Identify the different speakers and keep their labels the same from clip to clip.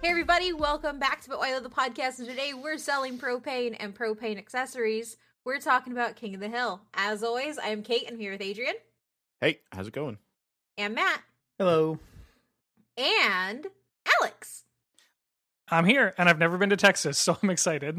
Speaker 1: Hey everybody, welcome back to But Why Love the Podcast, and today we're selling propane and propane accessories. We're talking about King of the Hill. As always, I am Kate, and I'm here with Adrian.
Speaker 2: Hey, how's it going?
Speaker 1: And Matt.
Speaker 3: Hello.
Speaker 1: And Alex.
Speaker 3: I'm here, and I've never been to Texas, so I'm excited.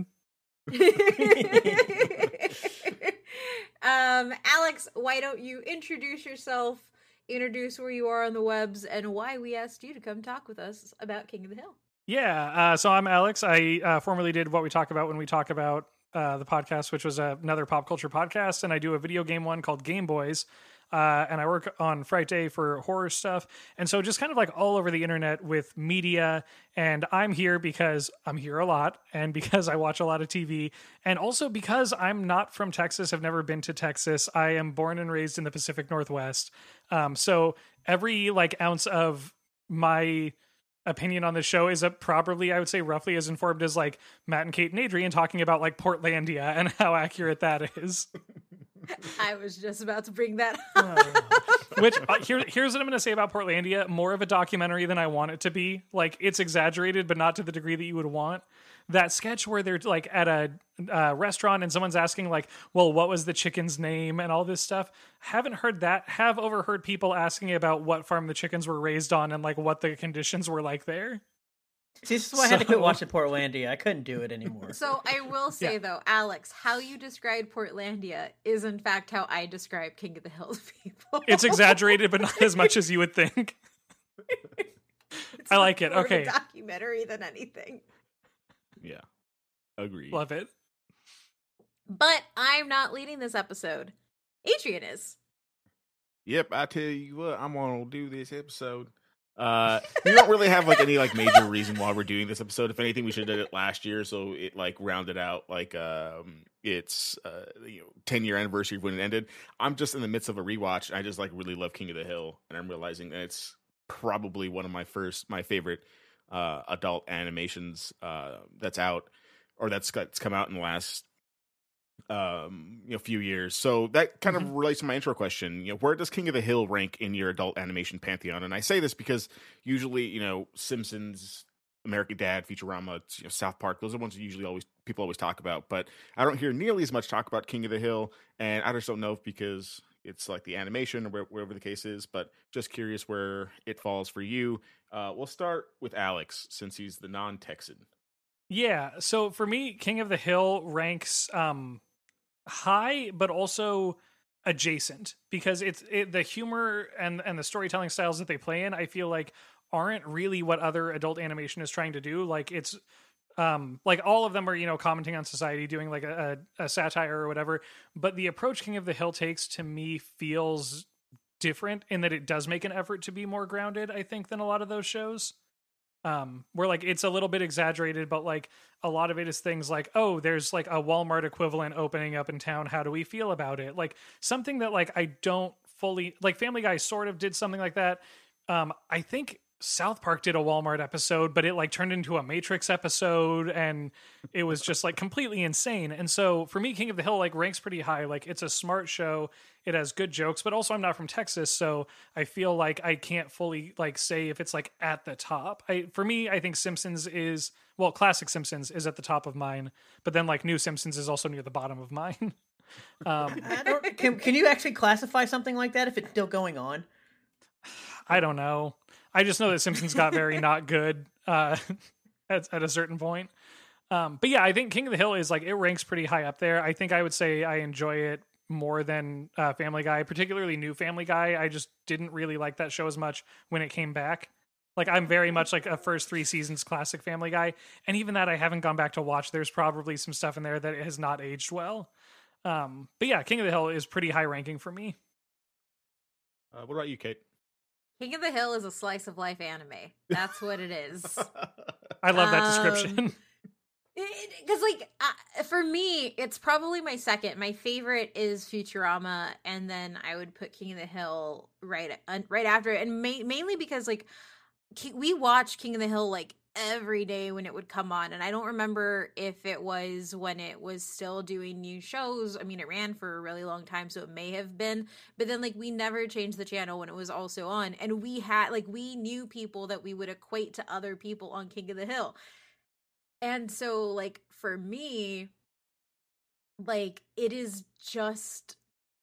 Speaker 1: Alex, why don't you introduce yourself, introduce where you are on the webs, and why we asked you to come talk with us about King of the Hill.
Speaker 3: Yeah, so I'm Alex. I formerly did What We Talk About When We Talk About the podcast, which was another pop culture podcast, and I do a video game one called Game Boys, and I work on Friday for horror stuff, and so just kind of like all over the internet with media, and I'm here because I'm here a lot, and because I watch a lot of TV, and also because I'm not from Texas, I've never been to Texas. I am born and raised in the Pacific Northwest, so every like ounce of my opinion on this show is probably, I would say, roughly as informed as like Matt and Kate and Adrian talking about like Portlandia and how accurate that is.
Speaker 1: I was just about to bring that up.
Speaker 3: Which here's what I'm going to say about Portlandia: more of a documentary than I want it to be. Like, it's exaggerated, but not to the degree that you would want. That sketch where they're like at a restaurant and someone's asking like, well, what was the chicken's name and all this stuff. Haven't heard that. Have overheard people asking about what farm the chickens were raised on and like what the conditions were like there.
Speaker 4: See, this is why I had to quit watching Portlandia. I couldn't do it anymore.
Speaker 1: So I will say, though, Alex, how you described Portlandia is, in fact, how I describe King of the Hill to people.
Speaker 3: It's exaggerated, but not as much as you would think. I like it. Okay.
Speaker 1: More of a documentary than anything.
Speaker 2: Yeah, agreed.
Speaker 3: Love it.
Speaker 1: But I'm not leading this episode. Adrian is.
Speaker 2: Yep, I tell you what, I'm gonna do this episode. We don't really have like any like major reason why we're doing this episode. If anything, we should have did it last year, so it like rounded out like it's 10-year anniversary of when it ended. I'm just in the midst of a rewatch, and I just like really love King of the Hill, and I'm realizing that it's probably one of my favorite adult animations that's out, or that's come out in the last few years. So that kind of relates to my intro question. Where does King of the Hill rank in your adult animation pantheon? And I say this because usually, Simpsons, American Dad, Futurama, South Park, those are the ones that usually people always talk about. But I don't hear nearly as much talk about King of the Hill, and I just don't know if because it's like the animation or wherever the case is, but just curious where it falls for you. We'll start with Alex, since he's the non-Texan.
Speaker 3: Yeah, so for me, King of the Hill ranks high, but also adjacent, because the humor and the storytelling styles that they play in, I feel like aren't really what other adult animation is trying to do. Like, it's like all of them are, commenting on society, doing like a satire or whatever. But the approach King of the Hill takes, to me, feels different in that it does make an effort to be more grounded, I think, than a lot of those shows. Where like it's a little bit exaggerated, but like a lot of it is things like, oh, there's like a Walmart equivalent opening up in town. How do we feel about it? Like something that like I don't fully like. Family Guy sort of did something like that. I think South Park did a Walmart episode, but it like turned into a Matrix episode, and it was just like completely insane. And so for me, King of the Hill like ranks pretty high. Like, it's a smart show. It has good jokes, but also I'm not from Texas, so I feel like I can't fully like say if it's like at the top. For me, I think Simpsons is, well, classic Simpsons is at the top of mine, but then like new Simpsons is also near the bottom of mine.
Speaker 4: Can you actually classify something like that if it's still going on?
Speaker 3: I don't know. I just know that Simpsons got very not good at a certain point. But yeah, I think King of the Hill is like, it ranks pretty high up there. I think I would say I enjoy it more than Family Guy, particularly new Family Guy. I just didn't really like that show as much when it came back. Like, I'm very much like a first 3 seasons classic Family Guy. And even that I haven't gone back to watch. There's probably some stuff in there that has not aged well. But yeah, King of the Hill is pretty high ranking for me.
Speaker 2: What about you, Kate?
Speaker 1: King of the Hill is a slice of life anime. That's what it is.
Speaker 3: I love that description.
Speaker 1: Because, for me, it's probably my second. My favorite is Futurama, and then I would put King of the Hill right after it. And mainly because, like, we watched King of the Hill, like, every day when it would come on. And I don't remember if it was when it was still doing new shows. I mean, it ran for a really long time, so it may have been. But then, like, we never changed the channel when it was also on. And we had, like, we knew people that we would equate to other people on King of the Hill. And so, like, for me, like, it is just,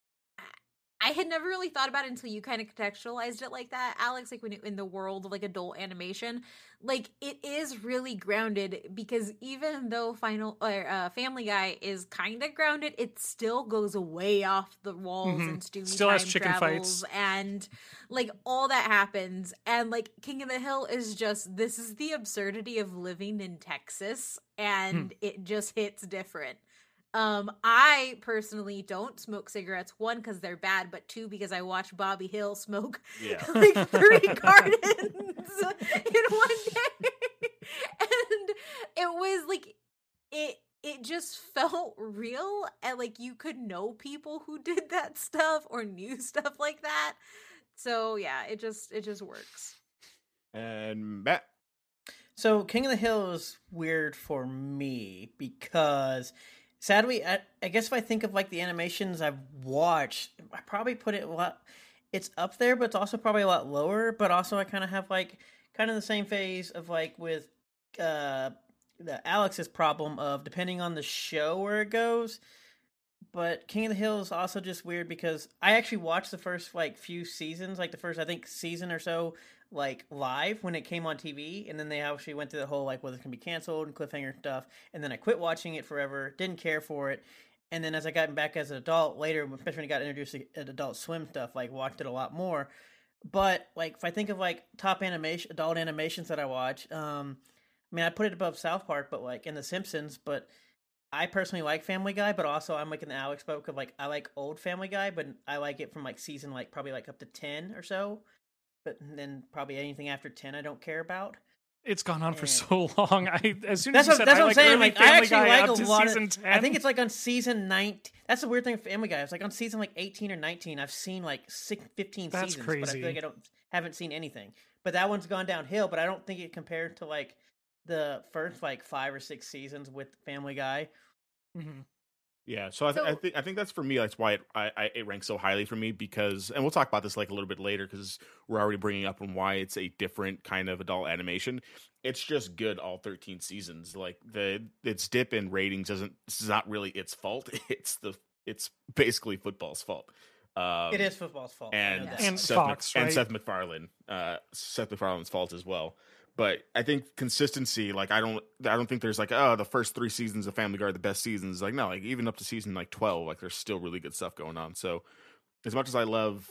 Speaker 1: I had never really thought about it until you kind of contextualized it like that, Alex, like when in the world of like adult animation, like it is really grounded, because even though Family Guy is kind of grounded, it still goes way off the walls and Stewie
Speaker 3: Still
Speaker 1: time
Speaker 3: has chicken
Speaker 1: travels
Speaker 3: fights.
Speaker 1: and like all that happens. And like King of the Hill is just, this is the absurdity of living in Texas, and it just hits different. I personally don't smoke cigarettes, one, because they're bad, but two, because I watched Bobby Hill smoke like 3 cartons in one day. And it was like, it just felt real, and like you could know people who did that stuff or knew stuff like that. So yeah, it just works.
Speaker 2: And Matt.
Speaker 4: So King of the Hill is weird for me because sadly, I guess if I think of like the animations I've watched, I probably put it a lot. It's up there, but it's also probably a lot lower. But also, I kind of have like kind of the same phase of like with the Alex's problem of depending on the show where it goes. But King of the Hill is also just weird because I actually watched the first like few seasons, like the first I think season or so, like live when it came on TV, and then they actually went through the whole like whether it's gonna be canceled and cliffhanger stuff, and then I quit watching it forever, didn't care for it, and then as I got back as an adult later, especially when I got introduced to Adult Swim stuff, like watched it a lot more. But like if I think of like top adult animations that I watch, I mean I put it above South Park, but like in The Simpsons, but I personally like Family Guy, but also I'm like in the Alex boat of like I like old Family Guy, but I like it from like season like probably like up to 10 or so. But then probably anything after 10 I don't care about.
Speaker 3: It's gone on for so long. As soon
Speaker 4: that's
Speaker 3: as you said
Speaker 4: that's what I'm saying.
Speaker 3: early
Speaker 4: Like I
Speaker 3: Family
Speaker 4: actually
Speaker 3: Guy
Speaker 4: like
Speaker 3: up
Speaker 4: a
Speaker 3: to
Speaker 4: lot
Speaker 3: season
Speaker 4: of.
Speaker 3: 10.
Speaker 4: I think it's like on season 19. That's the weird thing with Family Guy. It's like on season like 18 or 19. I've seen like 15
Speaker 3: That's
Speaker 4: seasons,
Speaker 3: crazy.
Speaker 4: but I feel like haven't seen anything. But that one's gone downhill. But I don't think it compared to like the first like 5 or 6 seasons with Family Guy.
Speaker 3: Mm-hmm.
Speaker 2: Yeah, so I think that's for me. That's why it ranks so highly for me, because, and we'll talk about this like a little bit later because we're already bringing up on why it's a different kind of adult animation. It's just good all 13 seasons. Like its dip in ratings it's not really its fault. It's basically football's fault.
Speaker 4: It is football's fault,
Speaker 2: and
Speaker 3: Fox, right?
Speaker 2: and Seth MacFarlane's fault as well. But I think consistency, like I don't think there's like, oh, the first 3 seasons of Family Guy are the best seasons. Like no, like even up to season like 12, like there's still really good stuff going on. So as much as I love,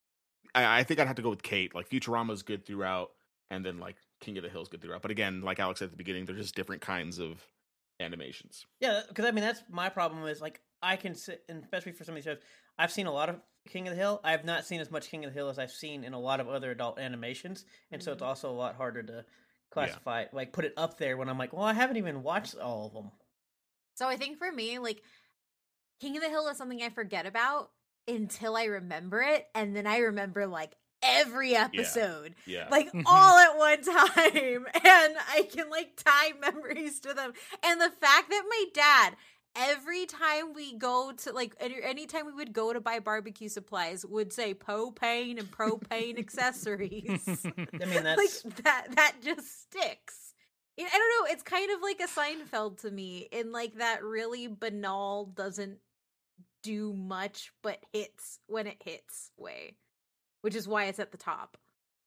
Speaker 2: I think I'd have to go with Kate. Like Futurama's good throughout, and then like King of the Hill's good throughout. But again, like Alex said at the beginning, they're just different kinds of animations.
Speaker 4: Yeah, because I mean that's my problem is like I can sit, and especially for some of these shows, I've seen a lot of King of the Hill. I have not seen as much King of the Hill as I've seen in a lot of other adult animations, and so it's also a lot harder to classify, like put it up there when I'm like, well, I haven't even watched all of them.
Speaker 1: So I think for me, like King of the Hill is something I forget about until I remember it, and then I remember like every episode, like all at one time, and I can like tie memories to them. And the fact that my dad, every time we go to like anytime we would go to buy barbecue supplies, would say propane and propane accessories.
Speaker 4: I mean that's
Speaker 1: like that just sticks. I don't know, it's kind of like a Seinfeld to me, in like that really banal, doesn't do much but hits when it hits way, which is why it's at the top.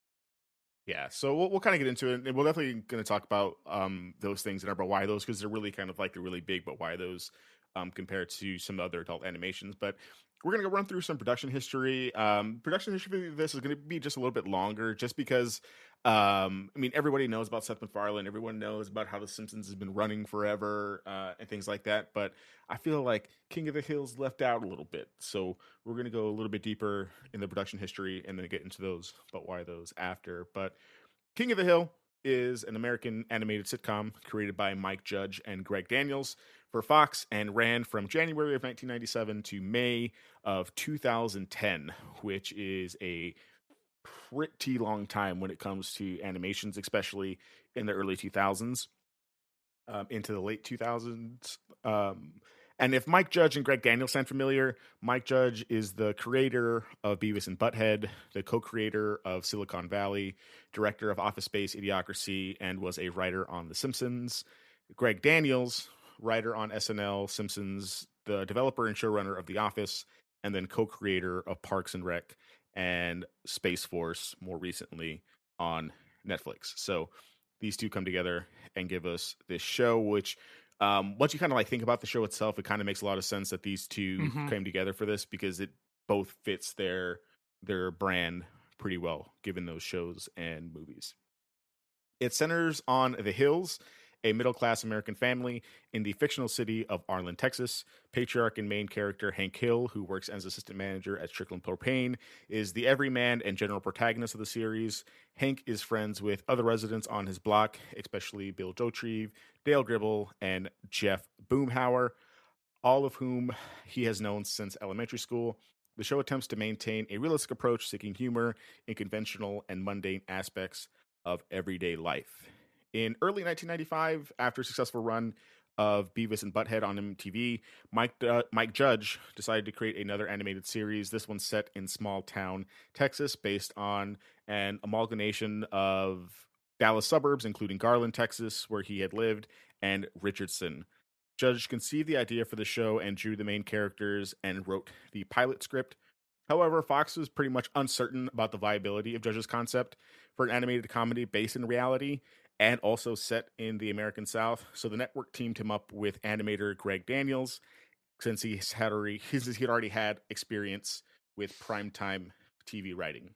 Speaker 2: Yeah, so we'll kind of get into it, and we're definitely going to talk about those things and about why those, because they're really kind of like they're really big, but why those compared to some other adult animations. But we're going to go run through some production history. Production history for this is going to be just a little bit longer, just because I mean everybody knows about Seth MacFarlane, everyone knows about how The Simpsons has been running forever and things like that. But I feel like King of the Hill's left out a little bit, so we're going to go a little bit deeper in the production history and then get into those, but why those after. But King of the Hill is an American animated sitcom created by Mike Judge and Greg Daniels for Fox and ran from January of 1997 to May of 2010, which is a pretty long time when it comes to animations, especially in the early 2000s into the late 2000s. And if Mike Judge and Greg Daniels sound familiar, Mike Judge is the creator of Beavis and Butthead, the co-creator of Silicon Valley, director of Office Space, Idiocracy, and was a writer on The Simpsons. Greg Daniels, writer on SNL, Simpsons, the developer and showrunner of The Office, and then co-creator of Parks and Rec and Space Force more recently on Netflix. So these two come together and give us this show, which once you kind of like think about the show itself, it kind of makes a lot of sense that these two came together for this because it both fits their brand pretty well, given those shows and movies. It centers on the Hills, a middle-class American family in the fictional city of Arlen, Texas. Patriarch and main character Hank Hill, who works as assistant manager at Strickland Propane, is the everyman and general protagonist of the series. Hank is friends with other residents on his block, especially Bill Jotreve, Dale Gribble, and Jeff Boomhauer, all of whom he has known since elementary school. The show attempts to maintain a realistic approach, seeking humor in conventional and mundane aspects of everyday life. In early 1995, after a successful run of Beavis and Butthead on MTV, Mike Judge decided to create another animated series. This one set in small town Texas, based on an amalgamation of Dallas suburbs, including Garland, Texas, where he had lived, and Richardson. Judge conceived the idea for the show and drew the main characters and wrote the pilot script. However, Fox was pretty much uncertain about the viability of Judge's concept for an animated comedy based in reality and also set in the American South. So the network teamed him up with animator Greg Daniels, since he had already had experience with primetime TV writing.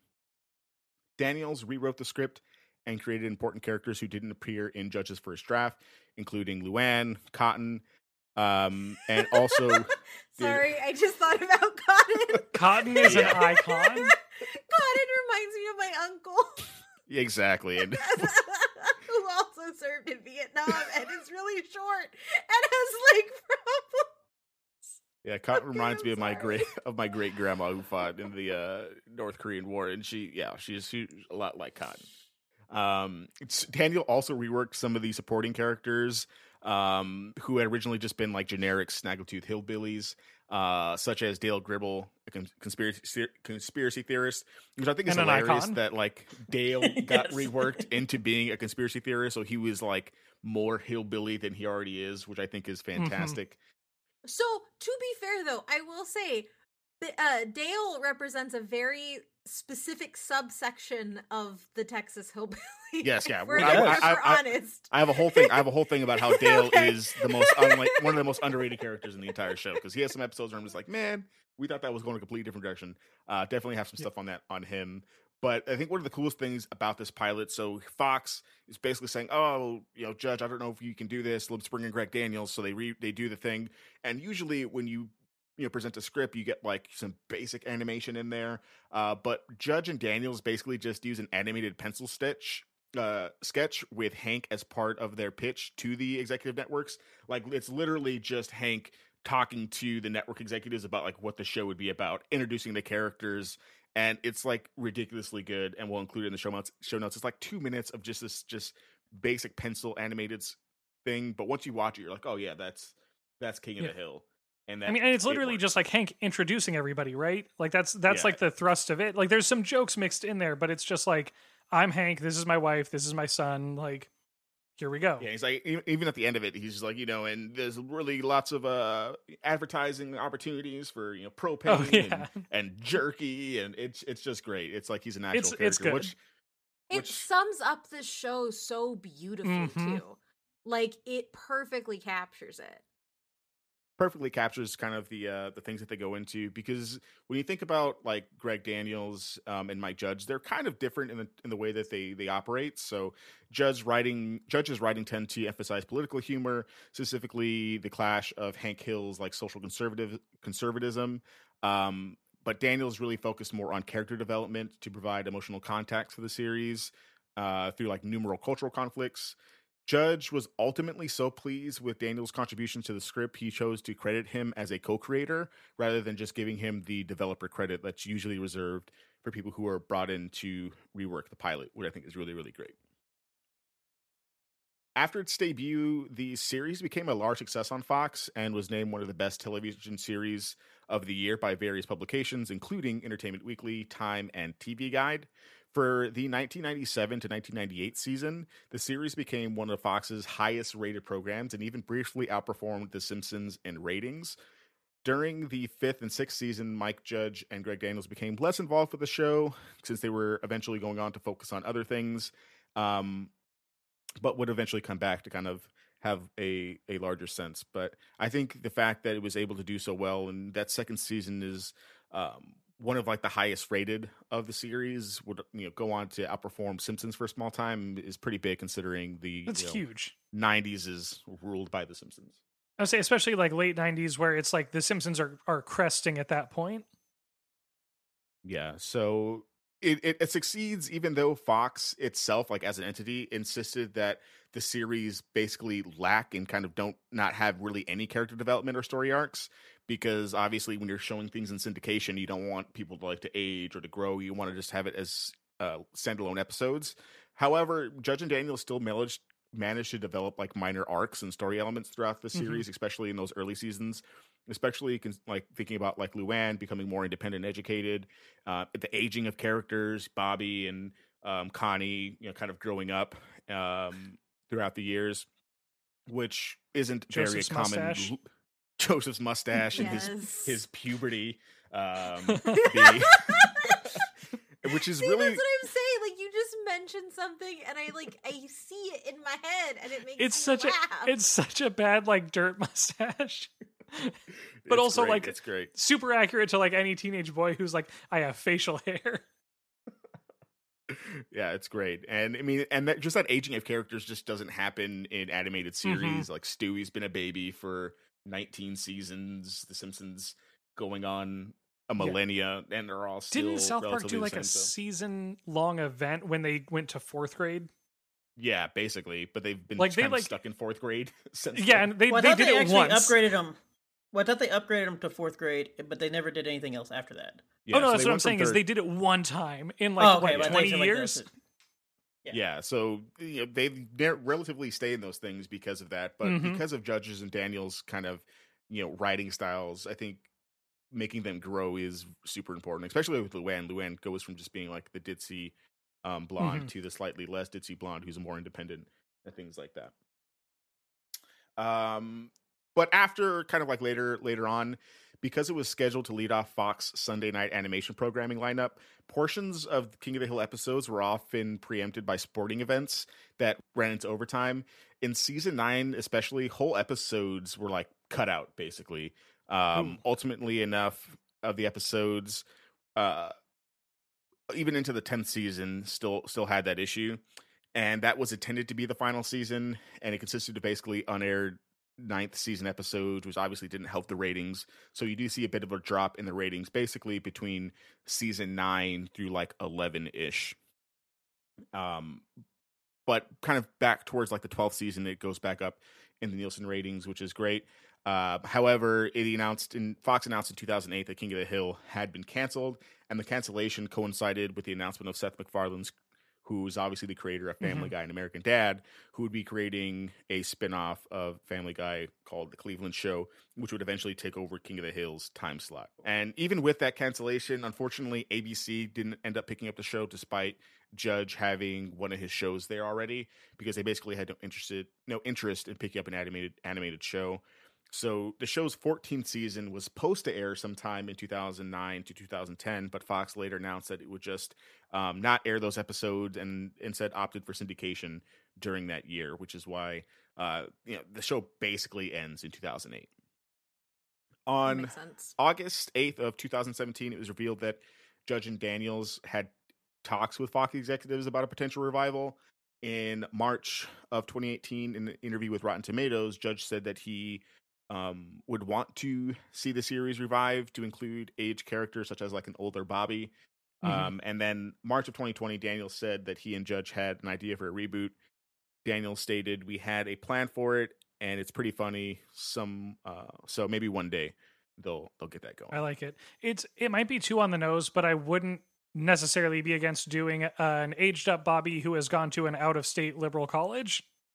Speaker 2: Daniels rewrote the script and created important characters who didn't appear in Judge's first draft, including Luann, Cotton, and also...
Speaker 1: Sorry, I just thought about Cotton.
Speaker 3: Cotton is an icon.
Speaker 1: Cotton reminds me of my uncle.
Speaker 2: Exactly. And
Speaker 1: who also served in Vietnam and is really short and has leg problems.
Speaker 2: Yeah, Cotton reminds me of my great grandma who fought in the North Korean War, and she's a lot like Cotton. Daniel also reworked some of the supporting characters who had originally just been like generic snaggletooth hillbillies, such as Dale Gribble, a conspiracy theorist, which I think is hilarious that like Dale got reworked into being a conspiracy theorist, so he was like more hillbilly than he already is, which I think is fantastic.
Speaker 1: So, to be fair, though, I will say Dale represents a very specific subsection of the Texas hillbilly.
Speaker 2: Yes, yeah.
Speaker 1: We're honest.
Speaker 2: I have a whole thing about how Dale is the most one of the most underrated characters in the entire show, because he has some episodes where I'm just like, man, we thought that was going a completely different direction. Definitely have some stuff on him. But I think one of the coolest things about this pilot, so Fox is basically saying, "Oh, Judge, I don't know if you can do this. Let's bring in Greg Daniels." So they do the thing, and usually when you present a script, you get like some basic animation in there. But Judge and Daniels basically just use an animated pencil sketch with Hank as part of their pitch to the executive networks. Like it's literally just Hank talking to the network executives about like what the show would be about, introducing the characters. And it's like ridiculously good, and we'll include it in the show notes. It's like 2 minutes of just this basic pencil animated thing. But once you watch it, you're like, oh yeah, that's King of the Hill. And
Speaker 3: and it's literally just like Hank introducing everybody, right? Like that's like the thrust of it. Like there's some jokes mixed in there, but it's just like, I'm Hank, this is my wife, this is my son, like here we go.
Speaker 2: Yeah, he's like, even at the end of it, he's like, and there's really lots of advertising opportunities for propane and jerky, and it's just great. It's like he's an actual character.
Speaker 3: It's good.
Speaker 1: It sums up the show so beautifully too. Like it perfectly captures it.
Speaker 2: Perfectly captures kind of the things that they go into, because when you think about like Greg Daniels and Mike Judge, they're kind of different in the way that they operate. So Judge's writing tend to emphasize political humor, specifically the clash of Hank Hill's like social conservatism. But Daniels really focused more on character development to provide emotional context for the series through like numerous cultural conflicts. Judge was ultimately so pleased with Daniel's contributions to the script, he chose to credit him as a co-creator rather than just giving him the developer credit that's usually reserved for people who are brought in to rework the pilot, which I think is really, really great. After its debut, the series became a large success on Fox and was named one of the best television series of the year by various publications, including Entertainment Weekly, Time, and TV Guide. For the 1997 to 1998 season, the series became one of Fox's highest rated programs and even briefly outperformed The Simpsons in ratings. During the 5th and 6th season, Mike Judge and Greg Daniels became less involved with the show since they were eventually going on to focus on other things, but would eventually come back to kind of have a larger sense. But I think the fact that it was able to do so well, and that second season is one of like the highest rated of the series, would go on to outperform Simpsons for a small time, is pretty big considering the
Speaker 3: huge
Speaker 2: 90s is ruled by The Simpsons.
Speaker 3: I would say especially like late 90s where it's like The Simpsons are cresting at that point.
Speaker 2: Yeah, so it succeeds even though Fox itself, like as an entity, insisted that the series basically lack and kind of not have really any character development or story arcs, because obviously when you're showing things in syndication, you don't want people to like to age or to grow. You want to just have it as standalone episodes. However, Judge and Daniels still managed to develop like minor arcs and story elements throughout the series, especially in those early seasons, especially like thinking about like Luann becoming more independent and educated, the aging of characters, Bobby and Connie, kind of growing up throughout the years, which isn't
Speaker 3: Joseph's
Speaker 2: very common.
Speaker 3: mustache.
Speaker 2: Joseph's mustache and
Speaker 1: Yes.
Speaker 2: his puberty, which is
Speaker 1: See,
Speaker 2: really,
Speaker 1: that's what I'm saying. Like, you just mentioned something, and I see it in my head, and it makes
Speaker 3: It's such a bad like dirt mustache. But
Speaker 2: it's
Speaker 3: also
Speaker 2: great.
Speaker 3: like
Speaker 2: it's great.
Speaker 3: super accurate to like any teenage boy who's like, I have facial hair.
Speaker 2: Yeah, it's great. And I mean, and just that aging of characters just doesn't happen in animated series. Like Stewie's been a baby for 19 seasons. The Simpsons going on a millennia, and they're all still.
Speaker 3: Didn't South Park
Speaker 2: relatively
Speaker 3: do like
Speaker 2: the
Speaker 3: a
Speaker 2: same, so.
Speaker 3: season-long event when they went to 4th grade?
Speaker 2: Yeah, basically. But they've been
Speaker 3: Like,
Speaker 2: kind of stuck in 4th grade since.
Speaker 3: Yeah,
Speaker 2: then.
Speaker 3: and they
Speaker 4: I
Speaker 3: did
Speaker 4: thought they
Speaker 3: it
Speaker 4: actually
Speaker 3: once.
Speaker 4: upgraded them. Well, I thought they upgraded them to 4th grade, but they never did anything else after that.
Speaker 2: Yeah,
Speaker 3: Oh no,
Speaker 2: so
Speaker 3: that's
Speaker 2: they
Speaker 3: what I'm
Speaker 2: went from
Speaker 3: saying is
Speaker 2: third-
Speaker 3: they did it one time in like
Speaker 4: but I
Speaker 3: what,
Speaker 4: thought
Speaker 3: 20
Speaker 4: you said, like,
Speaker 3: years.
Speaker 4: that's it.
Speaker 2: Yeah, so they relatively stay in those things because of that, but because of Judges and Daniels' kind of writing styles, I think making them grow is super important, especially with Luann. Luann goes from just being like the ditzy blonde to the slightly less ditzy blonde who's more independent and things like that. But after kind of like later on, because it was scheduled to lead off Fox Sunday night animation programming lineup, portions of King of the Hill episodes were often preempted by sporting events that ran into overtime. In season 9, especially, whole episodes were like cut out, basically. Ultimately, enough of the episodes, even into the 10th season, still had that issue. And that was intended to be the final season, and it consisted of basically unaired 9th season episodes, which obviously didn't help the ratings. So you do see a bit of a drop in the ratings basically between season 9 through like 11-ish. But kind of back towards like the 12th season, it goes back up in the Nielsen ratings, which is great. However, Fox announced in 2008 that King of the Hill had been canceled, and the cancellation coincided with the announcement of Seth MacFarlane's, who is obviously the creator of Family Guy and American Dad, who would be creating a spinoff of Family Guy called The Cleveland Show, which would eventually take over King of the Hill's time slot. And even with that cancellation, unfortunately, ABC didn't end up picking up the show despite Judge having one of his shows there already, because they basically had no interest in picking up an animated show. So the show's 14th season was supposed to air sometime in 2009 to 2010, but Fox later announced that it would just not air those episodes and instead opted for syndication during that year, which is why the show basically ends in 2008. On
Speaker 1: Makes sense.
Speaker 2: August 8th of 2017, it was revealed that Judge and Daniels had talks with Fox executives about a potential revival. In March of 2018, in an interview with Rotten Tomatoes, Judge said that he would want to see the series revived to include age characters such as like an older Bobby. And then March of 2020, Daniels said that he and Judge had an idea for a reboot. Daniels stated, "We had a plan for it, and it's pretty funny. So maybe one day they'll get that going."
Speaker 3: I like it. It might be too on the nose, but I wouldn't necessarily be against doing an aged up Bobby who has gone to an out of state liberal college.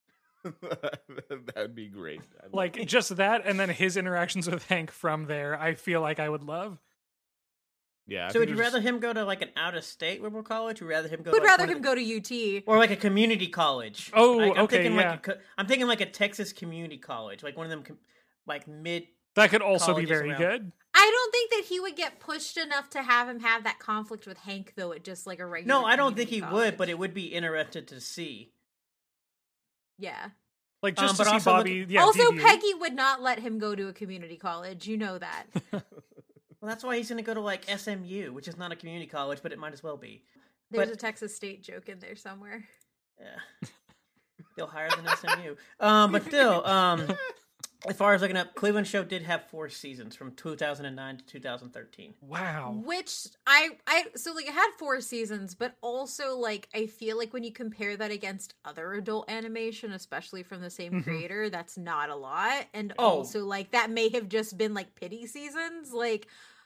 Speaker 2: That would be great.
Speaker 3: Like just that, and then his interactions with Hank from there, I feel like I would love.
Speaker 2: Yeah.
Speaker 4: So would you rather him go to like an out of state liberal college, or rather him go?
Speaker 1: Would
Speaker 4: to, like,
Speaker 1: rather
Speaker 4: one of
Speaker 1: him
Speaker 4: the-
Speaker 1: go to UT.
Speaker 4: or like a community college?
Speaker 3: Oh,
Speaker 4: Like, I'm
Speaker 3: okay,
Speaker 4: thinking
Speaker 3: yeah.
Speaker 4: I'm thinking like a Texas community college, like one of them, like mid.
Speaker 3: That could also be
Speaker 4: colleges
Speaker 3: very
Speaker 4: around.
Speaker 3: good.
Speaker 1: I don't think that he would get pushed enough to have him have that conflict with Hank, though, at just like a regular.
Speaker 4: No, I don't think he
Speaker 1: community
Speaker 4: would,
Speaker 1: college.
Speaker 4: but it would be interesting to see.
Speaker 1: Yeah.
Speaker 3: Like just to
Speaker 4: but
Speaker 3: see
Speaker 4: also
Speaker 3: Bobby.
Speaker 4: look-
Speaker 3: Yeah,
Speaker 1: also,
Speaker 3: deviate.
Speaker 1: Peggy would not let him go to a community college. You know that.
Speaker 4: Well, that's why he's going to go to like SMU, which is not a community college, but it might as well be.
Speaker 1: There's
Speaker 4: But-
Speaker 1: a Texas State joke in there somewhere.
Speaker 4: Yeah. Still higher than SMU. But still, as far as looking up, Cleveland Show did have 4 seasons from 2009 to 2013.
Speaker 3: Wow.
Speaker 1: Which I so like it had 4 seasons, but also like I feel like when you compare that against other adult animation, especially from the same creator, that's not a lot. And
Speaker 4: Oh.
Speaker 1: also like that may have just been like pity seasons. Like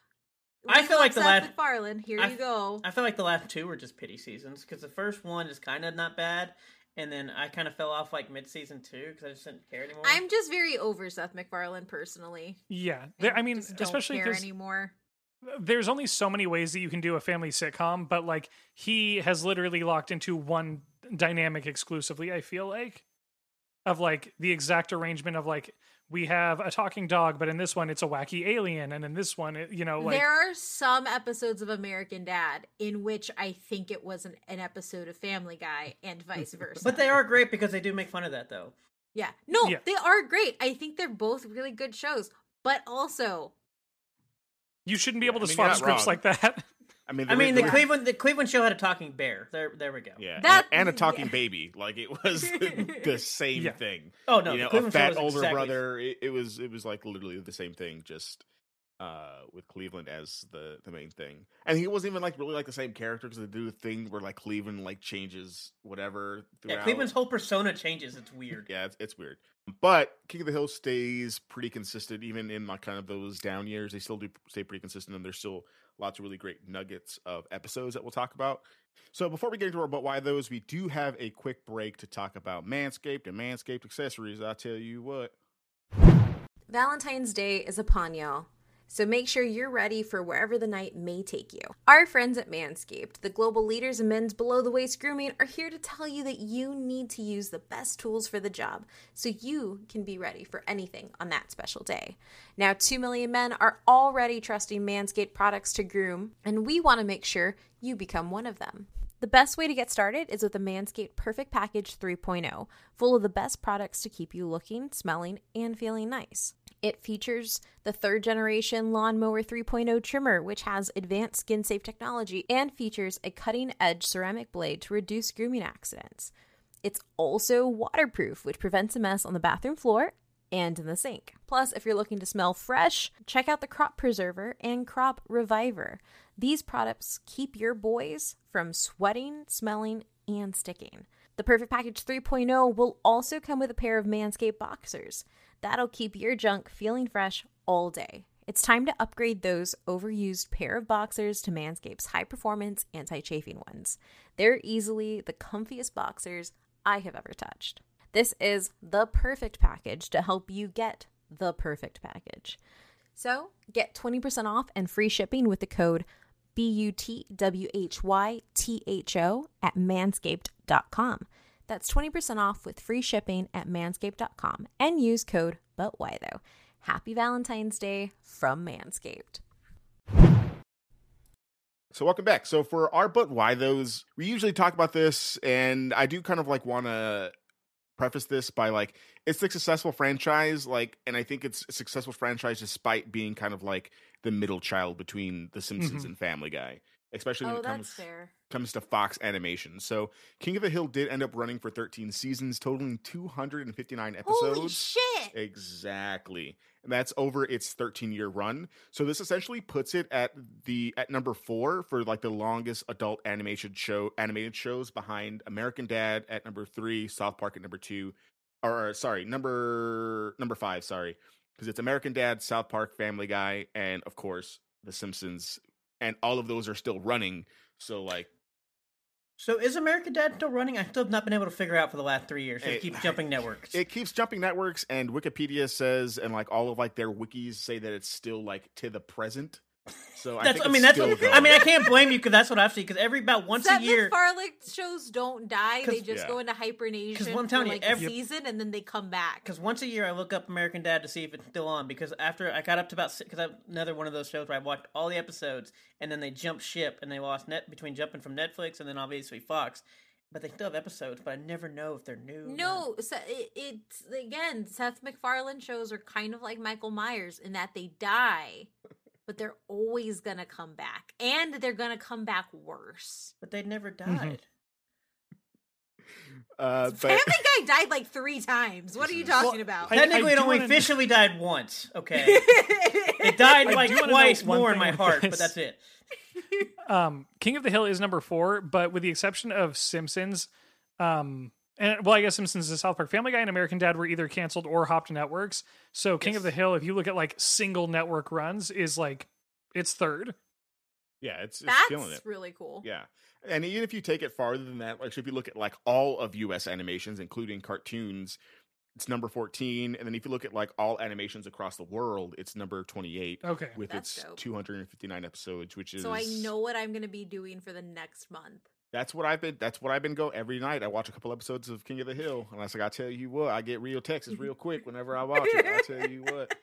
Speaker 4: I
Speaker 1: we
Speaker 4: feel
Speaker 1: love
Speaker 4: like the
Speaker 1: Seth
Speaker 4: last-
Speaker 1: MacFarlane. Here
Speaker 4: I-
Speaker 1: you go.
Speaker 4: I feel like the last 2 were just pity seasons, because the first one is kind of not bad, and then I kind of fell off like mid-season 2 because I just didn't care anymore.
Speaker 1: I'm just very over Seth MacFarlane personally.
Speaker 3: Yeah. I mean,
Speaker 1: just don't
Speaker 3: especially
Speaker 1: care
Speaker 3: because
Speaker 1: anymore.
Speaker 3: there's only so many ways that you can do a family sitcom, but like he has literally locked into one dynamic exclusively, I feel like, of like the exact arrangement of like we have a talking dog, but in this one it's a wacky alien, and in this one like
Speaker 1: There are some episodes of American Dad in which I think it was an episode of Family Guy and vice versa.
Speaker 4: But they are great because they do make fun of that, though.
Speaker 1: Yeah. No,
Speaker 3: Yeah.
Speaker 1: they are great. I think they're both really good shows. But also,
Speaker 3: you shouldn't be able to
Speaker 2: I mean,
Speaker 3: swap
Speaker 2: you're not
Speaker 3: scripts
Speaker 2: wrong.
Speaker 3: like that.
Speaker 2: I mean,
Speaker 4: The Cleveland Show had a talking bear. There we go.
Speaker 2: Yeah,
Speaker 1: That-
Speaker 2: and a talking
Speaker 1: yeah.
Speaker 2: baby. Like it was the same
Speaker 3: Yeah.
Speaker 2: thing.
Speaker 4: Oh no,
Speaker 2: You
Speaker 4: the
Speaker 2: know, a
Speaker 4: Cleveland Show
Speaker 2: fat
Speaker 4: was
Speaker 2: older
Speaker 4: exactly-
Speaker 2: brother. It was like literally the same thing, just with Cleveland as the main thing. And he wasn't even like really like the same character, because they do the thing where like Cleveland like changes whatever.
Speaker 4: Yeah,
Speaker 2: Throughout.
Speaker 4: Cleveland's whole persona changes. It's weird.
Speaker 2: Yeah, it's weird. But King of the Hill stays pretty consistent, even in like kind of those down years. They still do stay pretty consistent, and there's still lots of really great nuggets of episodes that we'll talk about. So before we get into our But Why Those, we do have a quick break to talk about Manscaped and Manscaped accessories. I'll tell you what.
Speaker 1: Valentine's Day is upon y'all. So make sure you're ready for wherever the night may take you. Our friends at Manscaped, the global leaders in men's below-the-waist grooming, are here to tell you that you need to use the best tools for the job so you can be ready for anything on that special day. Now, 2 million men are already trusting Manscaped products to groom, and we want to make sure you become one of them. The best way to get started is with the Manscaped Perfect Package 3.0, full of the best products to keep you looking, smelling, and feeling nice. It features the 3rd generation Lawnmower 3.0 trimmer, which has advanced skin-safe technology and features a cutting-edge ceramic blade to reduce grooming accidents. It's also waterproof, which prevents a mess on the bathroom floor and in the sink. Plus, if you're looking to smell fresh, check out the Crop Preserver and Crop Reviver. These products keep your boys from sweating, smelling, and sticking. The Perfect Package 3.0 will also come with a pair of Manscaped boxers. That'll keep your junk feeling fresh all day. It's time to upgrade those overused pair of boxers to Manscaped's high-performance anti-chafing ones. They're easily the comfiest boxers I have ever touched. This is the perfect package to help you get the perfect package. So, get 20% off and free shipping with the code BUTWHYTHO at manscaped.com. That's 20% off with free shipping at manscaped.com and use code BUTWHY Happy Valentine's Day from Manscaped.
Speaker 2: So welcome back. So for our But Why Those, we usually talk about this, and I do kind of like want to preface this by like, it's a successful franchise, like, and I think it's a successful franchise despite being kind of like the middle child between The Simpsons and Family Guy, especially when
Speaker 1: Oh,
Speaker 2: it
Speaker 1: that's
Speaker 2: comes
Speaker 1: fair.
Speaker 2: comes to Fox Animation. So King of the Hill did end up running for 13 seasons, totaling 259 episodes.
Speaker 1: Holy shit!
Speaker 2: Exactly. And that's over its 13-year run. So this essentially puts it at number 4 for like the longest adult animated shows, behind American Dad at number 3, South Park at number 2, or sorry, number 5, sorry. Because it's American Dad, South Park, Family Guy, and of course The Simpsons, and all of those are still running. So like
Speaker 4: So is American Dad still running? I still have not been able to figure out for the last 3 years. It keeps jumping networks.
Speaker 2: It keeps jumping networks, and Wikipedia says, and like all of like their wikis say that it's still like to the present. So I
Speaker 4: can't blame you because that's what I've seen. Because about once a year,
Speaker 1: MacFarlane shows don't die; they just go into hibernation for like a season, and then they come back.
Speaker 4: Because once a year, I look up American Dad to see if it's still on. Because after I got up to because I'm another one of those shows where I watched all the episodes, and then they jumped ship and they lost between jumping from Netflix and then obviously Fox. But they still have episodes, but I never know if they're new.
Speaker 1: No, so it's again, Seth MacFarlane shows are kind of like Michael Myers in that they die. But they're always gonna come back, and they're gonna come back worse.
Speaker 4: But they never died.
Speaker 1: Family Guy died like 3 times. What are you talking about?
Speaker 4: Technically, it only officially died once. Okay, it died like twice more in my heart, but that's it.
Speaker 3: King of the Hill is number 4, but with the exception of Simpsons, I guess Simpsons and South Park, Family Guy and American Dad were either canceled or hopped networks. So King of the Hill, if you look at like single network runs, is like it's 3rd.
Speaker 2: Yeah, it's killing it.
Speaker 1: That's really cool.
Speaker 2: Yeah, and even if you take it farther than that, like if you look at like all of U.S. animations, including cartoons, it's number 14. And then if you look at like all animations across the world, it's number 28.
Speaker 3: Okay,
Speaker 2: with
Speaker 1: that's
Speaker 2: its
Speaker 1: dope.
Speaker 2: 259 episodes, which is
Speaker 1: so I know what I'm going to be doing for the next month.
Speaker 2: That's what I've been going every night. I watch a couple episodes of King of the Hill, and I was like, I tell you what, I get real texts real quick whenever I watch it. I tell you what,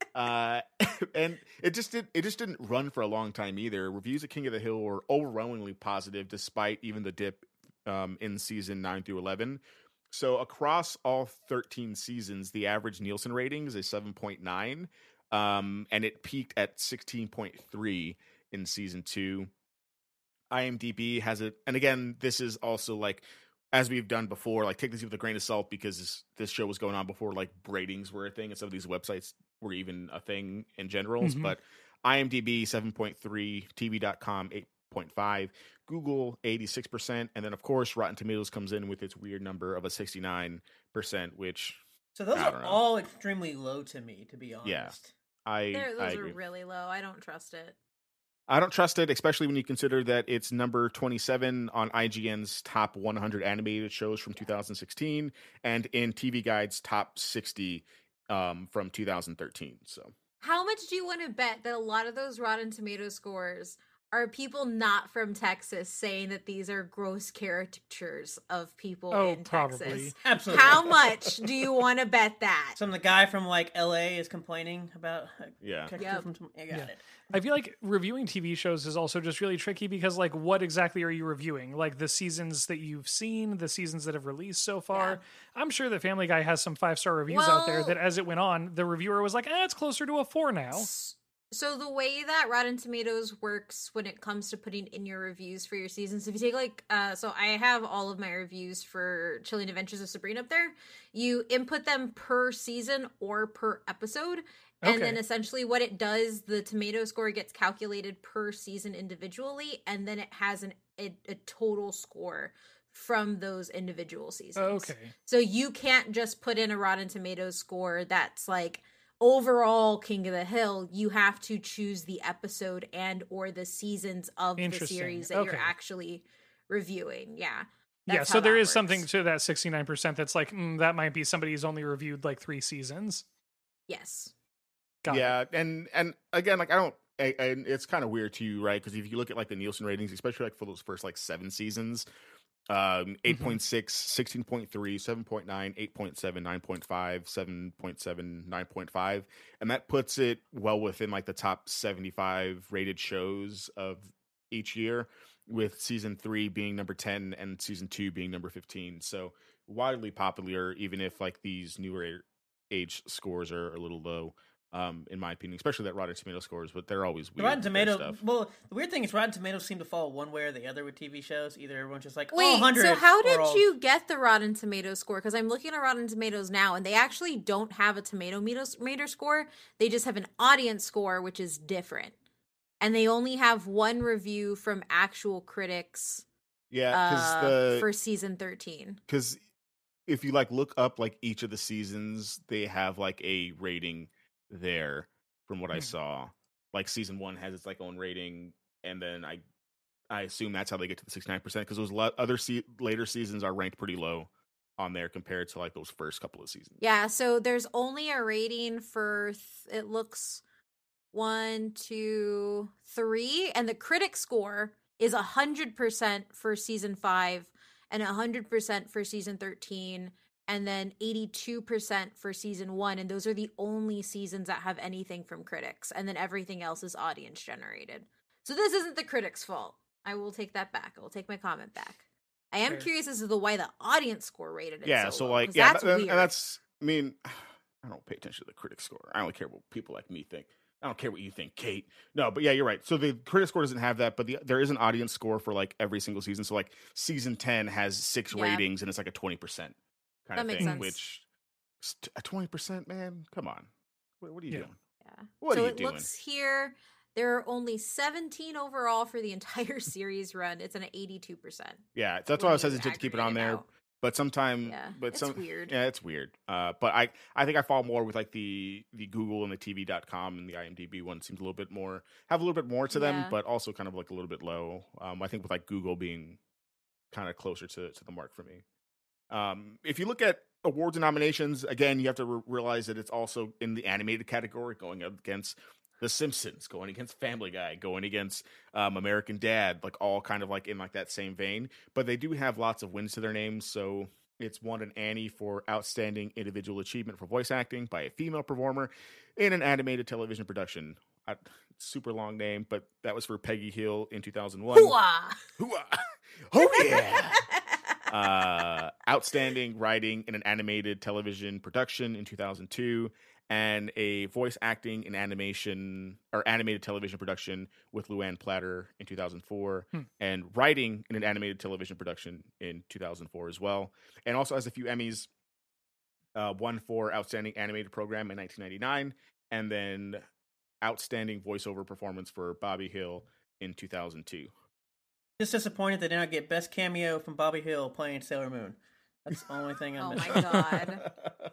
Speaker 2: and it just didn't run for a long time either. Reviews of King of the Hill were overwhelmingly positive, despite even the dip in season 9 through 11. So across all 13 seasons, the average Nielsen ratings is 7.9, and it peaked at 16.3 in season 2. IMDb has it, and again, this is also like, as we've done before, like take this with a grain of salt because this show was going on before like ratings were a thing, and some of these websites were even a thing in general.
Speaker 3: Mm-hmm.
Speaker 2: But IMDb 7.3, TV.com 8.5, Google 86%, and then of course Rotten Tomatoes comes in with its weird number of a 69%, which
Speaker 4: so those are all extremely low to me, to be honest.
Speaker 2: Yeah,
Speaker 1: those are really low. I don't trust it.
Speaker 2: I don't trust it, especially when you consider that it's number 27 on IGN's top 100 animated shows from 2016 and in TV Guide's top 60 from 2013. So,
Speaker 1: how much do you want to bet that a lot of those Rotten Tomato scores are people not from Texas saying that these are gross caricatures of people in
Speaker 3: probably.
Speaker 1: Texas?
Speaker 4: Absolutely.
Speaker 1: How much do you want to bet that?
Speaker 4: The guy from like LA is complaining about
Speaker 2: yeah.
Speaker 4: I got it.
Speaker 3: I feel like reviewing TV shows is also just really tricky because like what exactly are you reviewing? Like the seasons that you've seen, the seasons that have released so far. Yeah. I'm sure that Family Guy has some 5-star reviews out there that as it went on, the reviewer was like, it's closer to a 4 now.
Speaker 1: So the way that Rotten Tomatoes works when it comes to putting in your reviews for your seasons, if you take like, so I have all of my reviews for Chilling Adventures of Sabrina up there. You input them per season or per episode. And then essentially what it does, the tomato score gets calculated per season individually. And then it has a total score from those individual seasons.
Speaker 3: Okay.
Speaker 1: So you can't just put in a Rotten Tomatoes score that's like, overall King of the Hill. You have to choose the episode and or the seasons of the series that you're actually reviewing. Yeah.
Speaker 3: So there is something to that 69% that's like, that might be somebody who's only reviewed like 3 seasons.
Speaker 1: Yes.
Speaker 2: Got it. And again, like it's kind of weird too, right? Because if you look at like the Nielsen ratings, especially like for those first like 7 seasons, 8.6, 16.3, 7.9, 8.7, 9.5, 7.7, 9.5, and that puts it well within like the top 75 rated shows of each year, with season 3 being number 10 and season 2 being number 15. So widely popular, even if like these newer age scores are a little low. In my opinion, especially that Rotten Tomato scores, but they're always weird.
Speaker 4: Rotten Tomato. Well, the weird thing is Rotten Tomatoes seem to fall one way or the other with TV shows. Either everyone's just like,
Speaker 1: wait,
Speaker 4: 100.
Speaker 1: So how did you get the Rotten Tomato score? Because I'm looking at Rotten Tomatoes now, and they actually don't have a tomato meter score. They just have an audience score, which is different, and they only have one review from actual critics.
Speaker 2: Yeah,
Speaker 1: for season 13.
Speaker 2: Because if you like look up like each of the seasons, they have like a rating there from what I saw. Like season 1 has its like own rating, and then I I assume that's how they get to the 69% because those other later seasons are ranked pretty low on there compared to like those first couple of seasons.
Speaker 1: Yeah, so there's only a rating for it looks 1, 2, 3, and the critic score is 100% for season 5 and 100% for season 13 and then 82% for season 1, and those are the only seasons that have anything from critics, and then everything else is audience generated. So this isn't the critics' fault. I will take that back. I will take my comment back. I am curious as to why the audience score rated it.
Speaker 2: Yeah, so like, yeah, that's weird. And that's, I mean, I don't pay attention to the critic score. I only care what people like me think. I don't care what you think, Kate. No, but yeah, you're right. So the critic score doesn't have that, but there is an audience score for like every single season. So like season 10 has 6 ratings, and it's like a 20% kind of thing. Sense. Which a 20%, man, come on. What are you doing?
Speaker 1: Yeah. What are you doing? So it looks here. There are only 17 overall for the entire series run. It's an 82%.
Speaker 2: Yeah, that's why I was hesitant to keep it on there. But sometimes,
Speaker 1: it's weird.
Speaker 2: Yeah, it's weird. But I think I fall more with like the Google and the TV.com and the IMDb one seems a little bit more to them, but also kind of like a little bit low. I think with like Google being kind of closer to the mark for me. If you look at awards and nominations, again, you have to realize that it's also in the animated category, going up against The Simpsons, going against Family Guy, going against American Dad, like all kind of like in like that same vein. But they do have lots of wins to their names. So it's won an Annie for Outstanding Individual Achievement for Voice Acting by a female performer in an animated television production. Super long name, but that was for Peggy Hill in 2001.
Speaker 1: Hooah!
Speaker 2: Hooah! Oh yeah! Outstanding Writing in an Animated Television Production in 2002. And a voice acting in animation or animated television production with Luann Platter in 2004, and writing in an animated television production in 2004 as well. And also has a few Emmys, one for Outstanding Animated Program in 1999, and then Outstanding Voiceover Performance for Bobby Hill in 2002.
Speaker 4: Just disappointed they did not get Best Cameo from Bobby Hill playing Sailor Moon. That's the only thing I'm
Speaker 1: missing. Oh my god.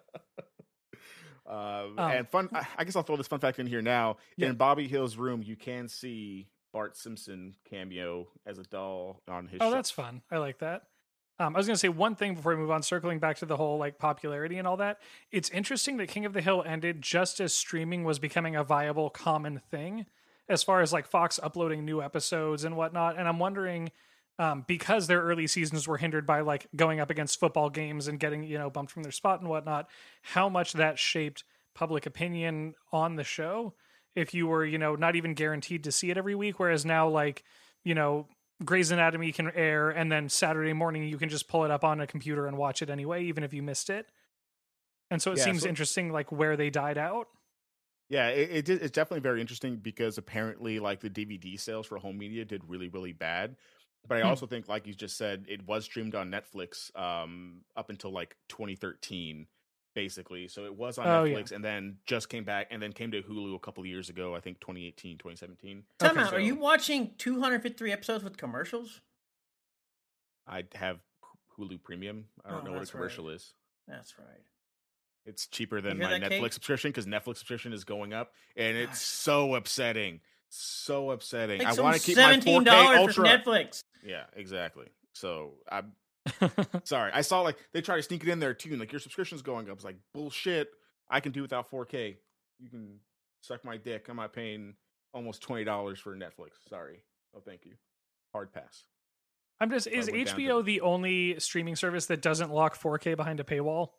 Speaker 2: And fun, I guess I'll throw this fun fact in here now. Yeah. In Bobby Hill's room, you can see Bart Simpson cameo as a doll on his show.
Speaker 3: That's fun. I like that. I was going to say one thing before we move on, circling back to the whole like popularity and all that. It's interesting that King of the Hill ended just as streaming was becoming a viable common thing as far as like Fox uploading new episodes and whatnot. And I'm wondering, because their early seasons were hindered by like going up against football games and getting, bumped from their spot and whatnot, how much that shaped public opinion on the show if you were, not even guaranteed to see it every week. Whereas now, like, Grey's Anatomy can air and then Saturday morning you can just pull it up on a computer and watch it anyway, even if you missed it. And so it seems interesting, like where they died out.
Speaker 2: Yeah, it's definitely very interesting because apparently like the DVD sales for home media did really, really bad. But I also think, like you just said, it was streamed on Netflix up until like 2013, basically. So it was on Netflix and then just came back and then came to Hulu a couple of years ago, I think 2018, 2017.
Speaker 4: Time out. Are you watching 253 episodes with commercials?
Speaker 2: I have Hulu Premium. I don't know what a commercial is.
Speaker 4: That's right.
Speaker 2: It's cheaper than my Netflix subscription because Netflix subscription is going up, and it's so upsetting. So upsetting.
Speaker 4: Like
Speaker 2: I want to keep
Speaker 4: my
Speaker 2: 4K Ultra.
Speaker 4: For Netflix.
Speaker 2: Yeah, exactly. So I'm sorry. I saw like they try to sneak it in there too. Like your subscription's going up. It's like bullshit. I can do without 4K. You can suck my dick. I'm not paying almost $20 for Netflix. Sorry. Oh, thank you. Hard pass.
Speaker 3: Is HBO the only streaming service that doesn't lock 4K behind a paywall?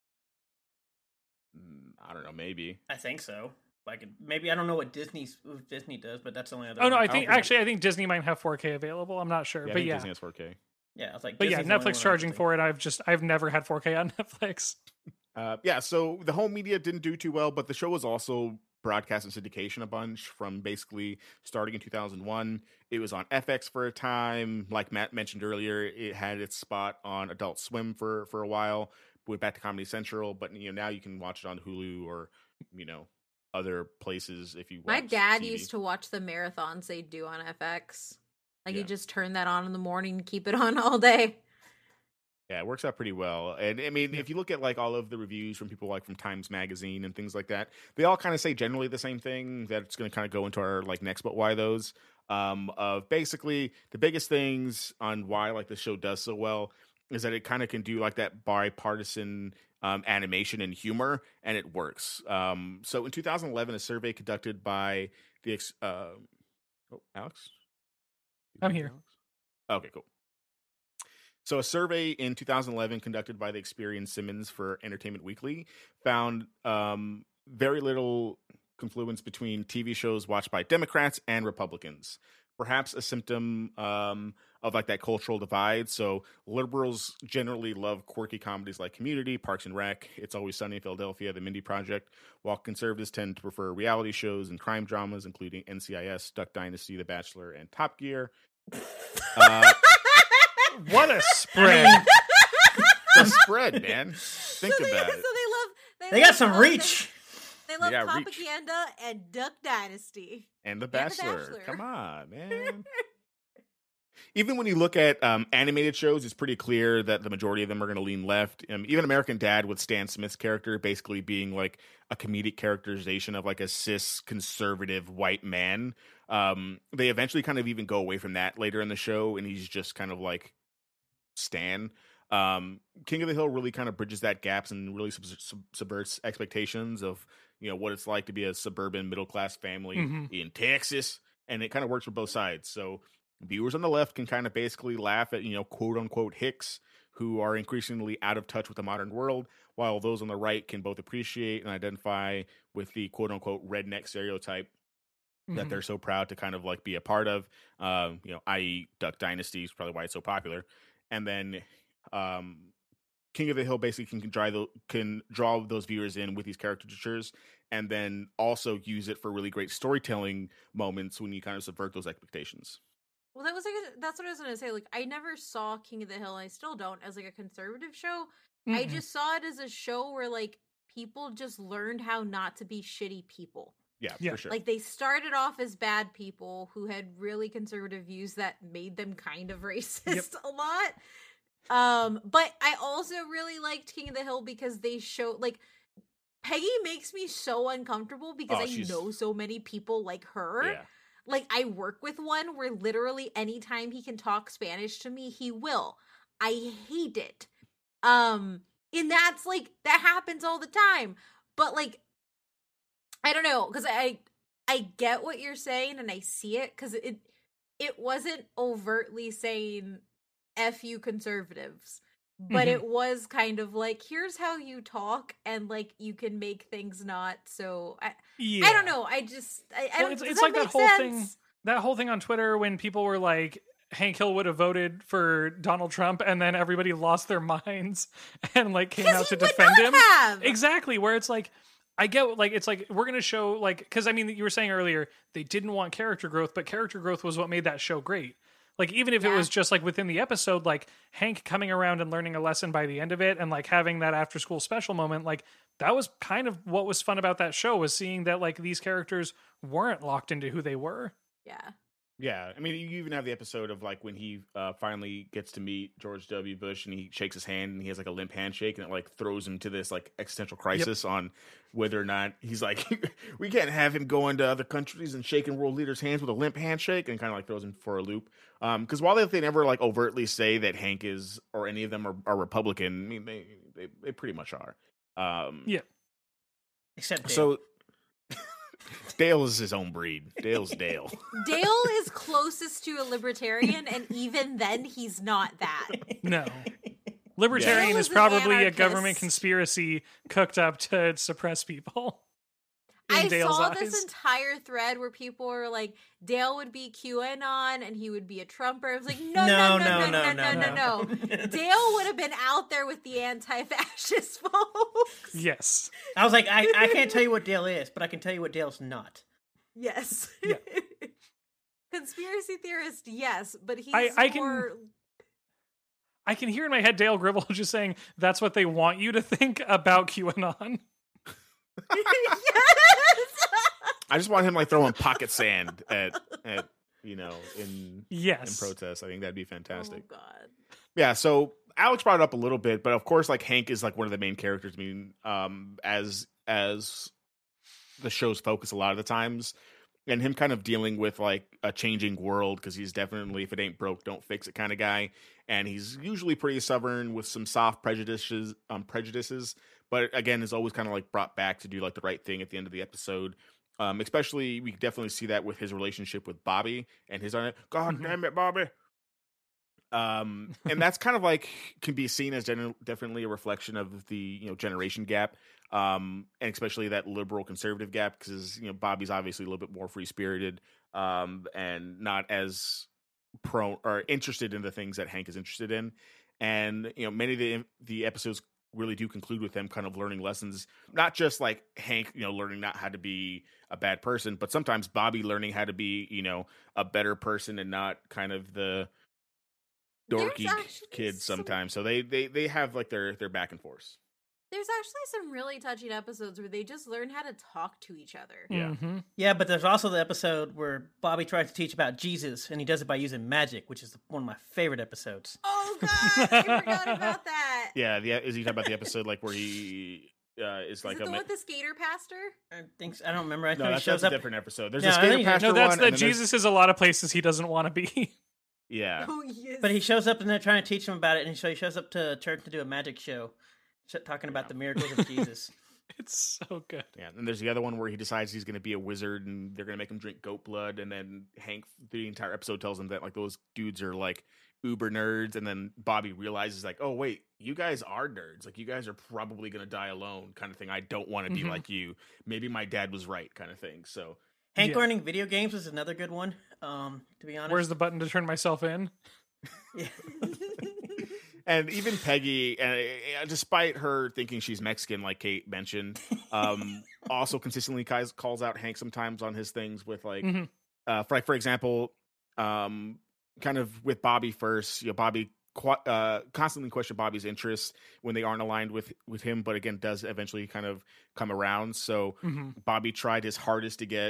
Speaker 2: I don't know. Maybe.
Speaker 4: I think so. Like maybe I don't know what Disney does, but that's the only other.
Speaker 3: Oh no, I think Disney might have 4K available. I'm not sure,
Speaker 2: but
Speaker 3: yeah,
Speaker 2: Disney has 4K.
Speaker 4: Yeah, I was like,
Speaker 3: but Disney's Netflix charging for it. I've never had 4K on Netflix.
Speaker 2: So the home media didn't do too well, but the show was also broadcast and syndication a bunch from basically starting in 2001. It was on FX for a time. Like Matt mentioned earlier, it had its spot on Adult Swim for a while. Went back to Comedy Central, but now you can watch it on Hulu or other places if you watch
Speaker 1: My dad
Speaker 2: TV.
Speaker 1: used to watch the marathons they do on FX. Like you just turn that on in the morning and keep it on all day.
Speaker 2: Yeah, it works out pretty well. And I mean, if you look at like all of the reviews from people like from Times Magazine and things like that, they all kind of say generally the same thing, that it's going to kind of go into our like next but why those. of basically the biggest things on why like the show does so well is that it kind of can do like that bipartisan animation and humor, and it works. So in 2011, a survey conducted by the Alex,
Speaker 3: I'm here.
Speaker 2: Okay, cool. So a survey in 2011 conducted by the Experian Simmons for Entertainment Weekly found very little confluence between TV shows watched by Democrats and Republicans. Perhaps a symptom of like that cultural divide. So liberals generally love quirky comedies like Community, Parks and Rec, It's Always Sunny in Philadelphia, The Mindy Project, while conservatives tend to prefer reality shows and crime dramas, including NCIS, Duck Dynasty, The Bachelor, and Top Gear.
Speaker 3: What a spread!
Speaker 2: The spread, man. Think about it.
Speaker 1: So
Speaker 4: They got some reach.
Speaker 1: They love
Speaker 2: Yeah, reach.
Speaker 1: Propaganda and Duck Dynasty.
Speaker 2: And The
Speaker 1: The
Speaker 2: Bachelor.
Speaker 1: Bachelor.
Speaker 2: Come on, man. Even when you look at animated shows, it's pretty clear that the majority of them are going to lean left. Even American Dad with Stan Smith's character basically being like a comedic characterization of like a cis conservative white man. They eventually kind of even go away from that later in the show, and he's just kind of like Stan. King of the Hill really kind of bridges that gaps and really subverts expectations of what it's like to be a suburban middle class family in Texas, and it kind of works for both sides. So viewers on the left can kind of basically laugh at quote unquote hicks who are increasingly out of touch with the modern world, while those on the right can both appreciate and identify with the quote unquote redneck stereotype that they're so proud to kind of like be a part of. I.e. Duck Dynasty is probably why it's so popular. And then King of the Hill basically can draw those viewers in with these caricatures, and then also use it for really great storytelling moments when you kind of subvert those expectations.
Speaker 1: Well, that's what I was gonna say. Like, I never saw King of the Hill. I still don't, as like a conservative show. I just saw it as a show where like people just learned how not to be shitty people.
Speaker 2: Yeah, for sure.
Speaker 1: Like, they started off as bad people who had really conservative views that made them kind of racist a lot. But I also really liked King of the Hill because they show like Peggy makes me so uncomfortable because I know so many people like her.
Speaker 2: Yeah.
Speaker 1: Like, I work with one where literally anytime he can talk Spanish to me, he will. I hate it. And that's like, that happens all the time. But like, I don't know, because I get what you're saying and I see it, because it wasn't overtly saying F you conservatives, but it was kind of like, here's how you talk, and like you can make things not so. I don't know. I don't.
Speaker 3: It's like that whole thing on Twitter when people were like, Hank Hill would have voted for Donald Trump, and then everybody lost their minds and like came out to defend him. Exactly, where it's like, I get, like, it's like, we're going to show, like, because I mean, you were saying earlier, they didn't want character growth, but character growth was what made that show great. Like, even if it was just like within the episode, like Hank coming around and learning a lesson by the end of it, and like having that after school special moment, like that was kind of what was fun about that show, was seeing that like these characters weren't locked into who they were.
Speaker 1: Yeah.
Speaker 2: Yeah, I mean, you even have the episode of like when he finally gets to meet George W. Bush and he shakes his hand and he has like a limp handshake, and it like throws him to this like existential crisis on whether or not he's like, we can't have him going to other countries and shaking world leaders' hands with a limp handshake, and kind of like throws him for a loop. Because while they never like overtly say that Hank is, or any of them are Republican, I mean they pretty much are.
Speaker 4: Except Dale.
Speaker 2: So. Dale is his own breed. Dale's Dale.
Speaker 1: Dale is closest to a libertarian, and even then, he's not that.
Speaker 3: No. Libertarian
Speaker 1: Dale
Speaker 3: is
Speaker 1: is an
Speaker 3: probably a
Speaker 1: anarchist.
Speaker 3: government conspiracy cooked up to suppress people.
Speaker 1: I
Speaker 3: Dale's
Speaker 1: saw
Speaker 3: eyes.
Speaker 1: this entire thread where people were like, Dale would be QAnon and he would be a Trumper. I was like, no. Dale would have been out there with the anti-fascist folks.
Speaker 3: Yes.
Speaker 4: I was like, I can't tell you what Dale is, but I can tell you what Dale's not.
Speaker 1: Yes.
Speaker 3: Yeah.
Speaker 1: Conspiracy theorist, yes, but he's
Speaker 3: I can hear in my head Dale Gribble just saying, that's what they want you to think about QAnon.
Speaker 1: Yes!
Speaker 2: I just want him like throwing pocket sand at in protest. I think that'd be fantastic.
Speaker 1: Oh God.
Speaker 2: Yeah, so Alex brought it up a little bit, but of course, like Hank is like one of the main characters. I mean, as the show's focus a lot of the times, and him kind of dealing with like a changing world, because he's definitely, if it ain't broke, don't fix it kind of guy, and he's usually pretty stubborn with some soft prejudices, but again is always kind of like brought back to do like the right thing at the end of the episode. Especially we definitely see that with his relationship with Bobby and his God damn it, Bobby. And that's kind of like can be seen as definitely a reflection of the generation gap, and especially that liberal conservative gap, because Bobby's obviously a little bit more free spirited, and not as prone or interested in the things that Hank is interested in, and many of the episodes really do conclude with him kind of learning lessons, not just like Hank learning not how to be a bad person, but sometimes Bobby learning how to be a better person and not kind of the dorky kids sometimes. So they have like their back and forth.
Speaker 1: There's actually some really touching episodes where they just learn how to talk to each other.
Speaker 2: Yeah.
Speaker 3: Mm-hmm.
Speaker 4: Yeah, but there's also the episode where Bobby tries to teach about Jesus, and he does it by using magic, which is one of my favorite episodes.
Speaker 1: Oh God, I forgot about that.
Speaker 2: Yeah, is he talking about the episode like where he is like
Speaker 1: is it the one with the skater pastor?
Speaker 4: I don't remember. I know
Speaker 2: no,
Speaker 4: he shows
Speaker 2: that's a
Speaker 4: up.
Speaker 2: different episode. There's
Speaker 4: Yeah,
Speaker 2: a
Speaker 4: I
Speaker 2: skater
Speaker 4: think-
Speaker 2: pastor
Speaker 3: No, that's
Speaker 2: one,
Speaker 3: that
Speaker 2: and then
Speaker 3: Jesus is a lot of places he doesn't want to be.
Speaker 2: Yeah.
Speaker 1: Oh yes.
Speaker 4: But he shows up and they're trying to teach him about it, and so he shows up to church to do a magic show, talking about the miracles of Jesus.
Speaker 3: It's so good.
Speaker 2: Yeah, and there's the other one where he decides he's going to be a wizard, and they're going to make him drink goat blood, and then Hank, the entire episode, tells him that like those dudes are like uber nerds, and then Bobby realizes like, oh wait, you guys are nerds. Like you guys are probably going to die alone, kind of thing. I don't want to be like you. Maybe my dad was right, kind of thing. So
Speaker 4: Hank learning video games is another good one. To be honest,
Speaker 3: Where's the button to turn myself in?
Speaker 4: Yeah.
Speaker 2: And even Peggy, despite her thinking she's Mexican, like Kate mentioned, also consistently calls out Hank sometimes on his things with like, for example, kind of with Bobby first. Bobby constantly questioned Bobby's interests when they aren't aligned with him, but again, does eventually kind of come around. So Bobby tried his hardest to get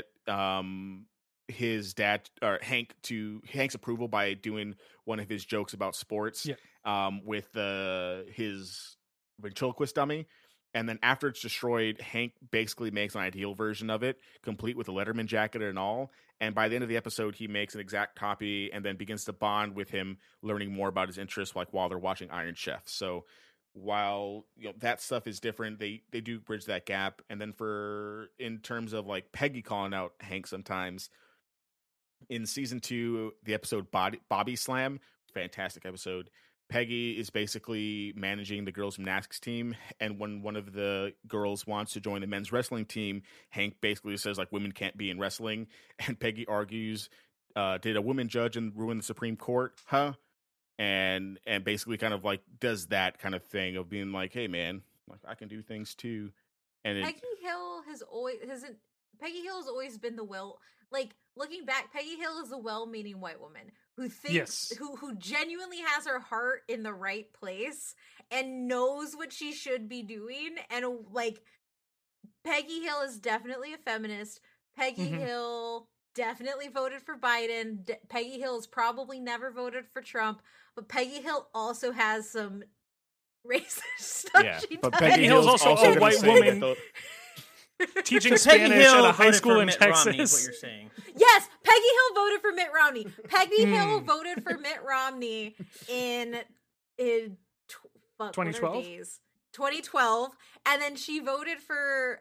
Speaker 2: his dad or Hank's approval by doing one of his jokes about sports with his ventriloquist dummy, and then after it's destroyed, Hank basically makes an ideal version of it, complete with a Letterman jacket and all, and by the end of the episode he makes an exact copy and then begins to bond with him, learning more about his interests like while they're watching Iron Chef. So while that stuff is different, they do bridge that gap. And then in terms of like Peggy calling out Hank sometimes, in season 2, the episode Bobby Slam, fantastic episode. Peggy is basically managing the girls' gymnastics team, and when one of the girls wants to join the men's wrestling team, Hank basically says like women can't be in wrestling, and Peggy argues, did a woman judge and ruin the Supreme Court? Huh? And basically kind of like does that kind of thing of being like, hey man, like I can do things too. And
Speaker 1: Peggy Hill has always been the like looking back, Peggy Hill is a well-meaning white woman who thinks who genuinely has her heart in the right place and knows what she should be doing. And like Peggy Hill is definitely a feminist. Peggy Hill definitely voted for Biden. Peggy Hill's probably never voted for Trump, but Peggy Hill also has some racist stuff she does.
Speaker 3: Peggy Hill's also a white woman teaching Spanish at a high school in Texas.
Speaker 4: Romney is what you're saying.
Speaker 1: Yes, Peggy Hill voted for Mitt Romney. Peggy Hill voted for Mitt Romney in
Speaker 3: 2012.
Speaker 1: 2012, and then she voted for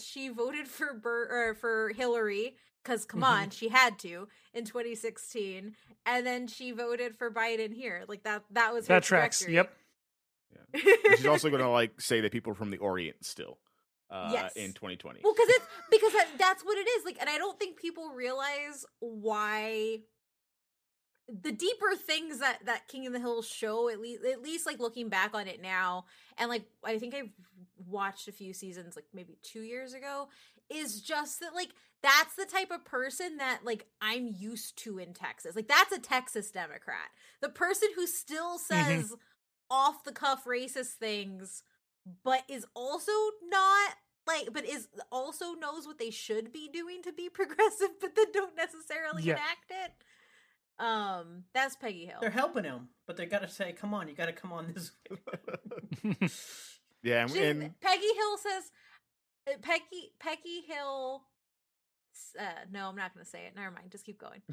Speaker 1: for Hillary because come on, she had to in 2016, and then she voted for Biden here. Like that was her
Speaker 3: that tracks.
Speaker 1: trajectory.
Speaker 3: Yep.
Speaker 2: Yeah. She's also going to like say that people are from the Orient still.
Speaker 1: Yes.
Speaker 2: In 2020.
Speaker 1: Well, because that's what it is. Like, and I don't think people realize why the deeper things that King of the Hill show, at least like looking back on it now, and like I think I've watched a few seasons like maybe 2 years ago, is just that like that's the type of person that like I'm used to in Texas. Like that's a Texas Democrat. The person who still says off the cuff racist things, but is also not like, but is also knows what they should be doing to be progressive, but then don't necessarily enact it. That's Peggy Hill.
Speaker 4: They're helping him, but they got to say, "Come on, you got to come on this way."
Speaker 2: Yeah, and
Speaker 1: Peggy Hill says, Peggy Hill No, I'm not going to say it. Never mind. Just keep going.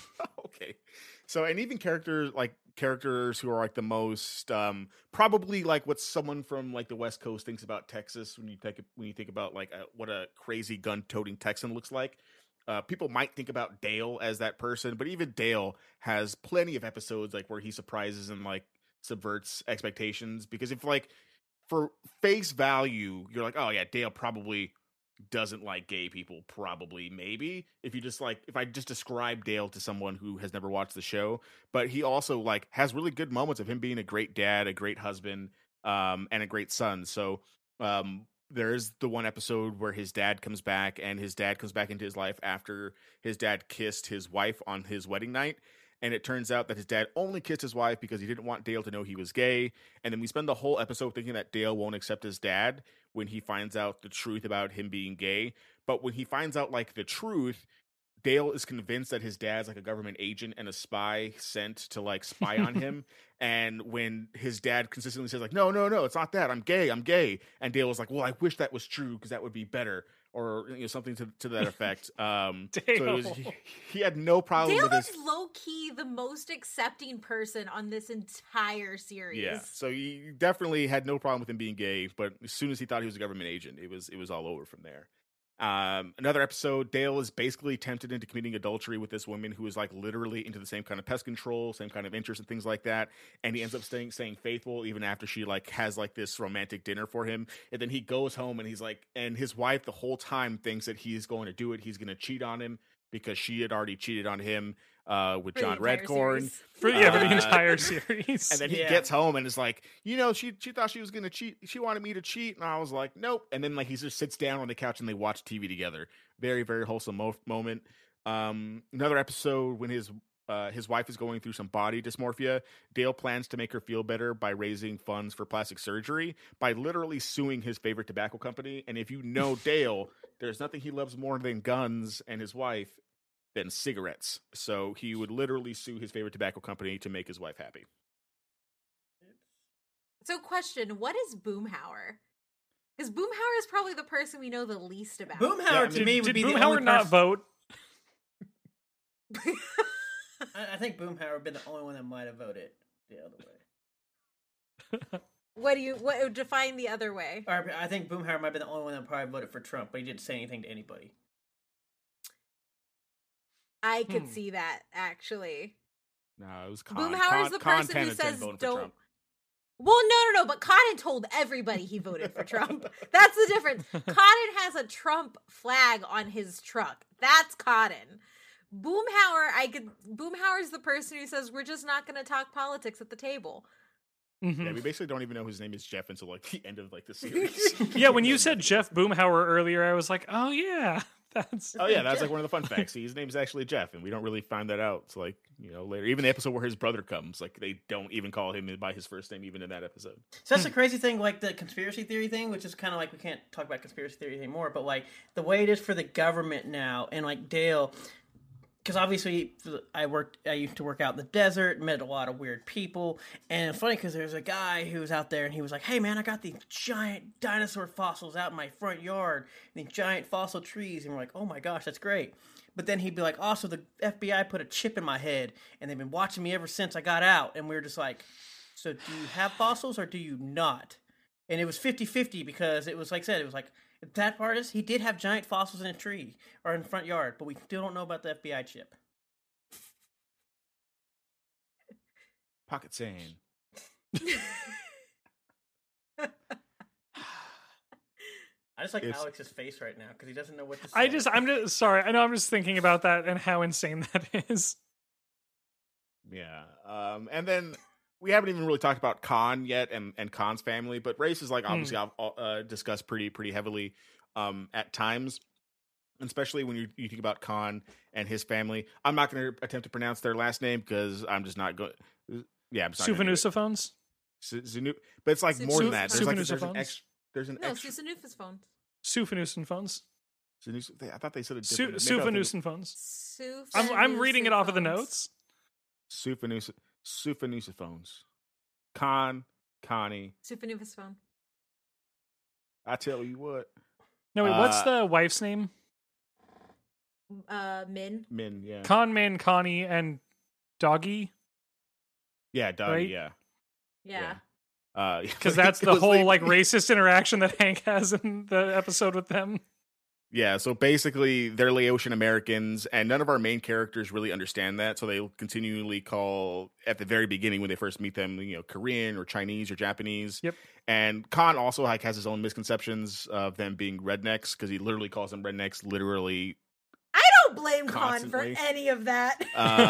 Speaker 2: Okay. So, and even characters who are like the most probably like what someone from like the West Coast thinks about Texas when you think about like what a crazy gun-toting Texan looks like. People might think about Dale as that person, but even Dale has plenty of episodes like where he surprises and like subverts expectations. Because if like for face value, you're like, oh yeah, Dale probably doesn't like gay people, probably, maybe, if you just like, if I just describe Dale to someone who has never watched the show. But he also like has really good moments of him being a great dad, a great husband, and a great son. So there's the one episode where his dad comes back, and his dad comes back into his life after his dad kissed his wife on his wedding night. And it turns out that his dad only kissed his wife because he didn't want Dale to know he was gay. And then we spend the whole episode thinking that Dale won't accept his dad when he finds out the truth about him being gay. But when he finds out like the truth, Dale is convinced that his dad's like a government agent and a spy sent to like spy on him. And when his dad consistently says like, no, it's not that. I'm gay. And Dale was like, well, I wish that was true because that would be better. Or something to that effect. So it was, he had no problem
Speaker 1: Dale
Speaker 2: with his...
Speaker 1: is low-key the most accepting person on this entire series.
Speaker 2: Yeah, so he definitely had no problem with him being gay, but as soon as he thought he was a government agent, it was all over from there. Another episode, Dale is basically tempted into committing adultery with this woman who is like literally into the same kind of pest control, same kind of interest and things like that. And he ends up staying faithful even after she like has like this romantic dinner for him. And then he goes home and he's like, and his wife the whole time thinks that he's going to do it. He's going to cheat on him because she had already cheated on him with John Redcorn.
Speaker 3: For the entire series.
Speaker 2: And then he gets home and is like, she thought she was going to cheat. She wanted me to cheat. And I was like, nope. And then like he just sits down on the couch and they watch TV together. Very, very wholesome moment. Another episode when his wife is going through some body dysmorphia. Dale plans to make her feel better by raising funds for plastic surgery by literally suing his favorite tobacco company. And if you know Dale, there's nothing he loves more than guns and his wife than cigarettes. So he would literally sue his favorite tobacco company to make his wife happy.
Speaker 1: So question, what is Boomhauer? Because Boomhauer is probably the person we know the least about.
Speaker 4: Boomhauer to me would be the only
Speaker 3: Boomhauer not vote?
Speaker 4: I think Boomhauer would be the only one that might have voted the other way.
Speaker 1: What define the other way?
Speaker 4: Or I think Boomhauer might be the only one that probably voted for Trump, but he didn't say anything to anybody.
Speaker 1: I could see that, actually.
Speaker 2: No, it was Khan.
Speaker 1: Boomhauer's the person who says
Speaker 2: don't.
Speaker 1: Trump. Well, no, but Conan told everybody he voted for Trump. That's the difference. Conan has a Trump flag on his truck. That's Conan. Boomhauer's the person who says we're just not going to talk politics at the table.
Speaker 2: Mm-hmm. Yeah, we basically don't even know his name is Jeff until like the end of like the series.
Speaker 3: Yeah, when you said Jeff Boomhauer earlier, I was like, oh yeah, that's
Speaker 2: like one of the fun facts. His name is actually Jeff, and we don't really find that out. So like later, even the episode where his brother comes, like they don't even call him by his first name, even in that episode.
Speaker 4: So that's the crazy thing, like the conspiracy theory thing, which is kind of like we can't talk about conspiracy theory anymore, but like the way it is for the government now, and like Dale. Because obviously, I used to work out in the desert, met a lot of weird people, and it's funny because there's a guy who was out there, and he was like, "Hey man, I got these giant dinosaur fossils out in my front yard, and these giant fossil trees," and we're like, "Oh my gosh, that's great." But then he'd be like, "Also, the FBI put a chip in my head, and they've been watching me ever since I got out," and we were just like, "So do you have fossils or do you not?" And it was 50-50 because it was like I said, it was like. That part is, he did have giant fossils in a tree or in the front yard, but we still don't know about the FBI chip.
Speaker 2: Pocket sand.
Speaker 4: I just like Alex's face right now because he doesn't know what to say.
Speaker 3: I'm just sorry. I know I'm just thinking about that and how insane that is.
Speaker 2: Yeah. And then we haven't even really talked about Khan yet and Khan's family, but race is like obviously discussed pretty heavily at times, especially when you think about Khan and his family. I'm not going to attempt to pronounce their last name because I'm just not going. Yeah, I'm sorry.
Speaker 3: Sufanusophones?
Speaker 2: But it's like more than that. There's an
Speaker 1: Sufanusophones.
Speaker 3: Sufanusophones.
Speaker 2: I thought they said it different.
Speaker 3: Sufanusophones. I'm reading it off of the notes.
Speaker 2: Sufanusophones. Connie.
Speaker 1: Sufanusophones.
Speaker 2: I tell you what.
Speaker 3: No, wait, what's the wife's name?
Speaker 1: Min.
Speaker 2: Min, yeah.
Speaker 3: Con, Min, Connie, and Doggy.
Speaker 2: Yeah, Doggy,
Speaker 3: Right?
Speaker 2: yeah.
Speaker 1: Yeah.
Speaker 3: Because that's the whole like racist interaction that Hank has in the episode with them.
Speaker 2: Yeah, so basically they're Laotian Americans, and none of our main characters really understand that. So they continually call at the very beginning when they first meet them, Korean or Chinese or Japanese.
Speaker 3: Yep.
Speaker 2: And Khan also like has his own misconceptions of them being rednecks because he literally calls them rednecks. Literally,
Speaker 1: I don't blame Khan for
Speaker 2: Constantly.
Speaker 1: any of that.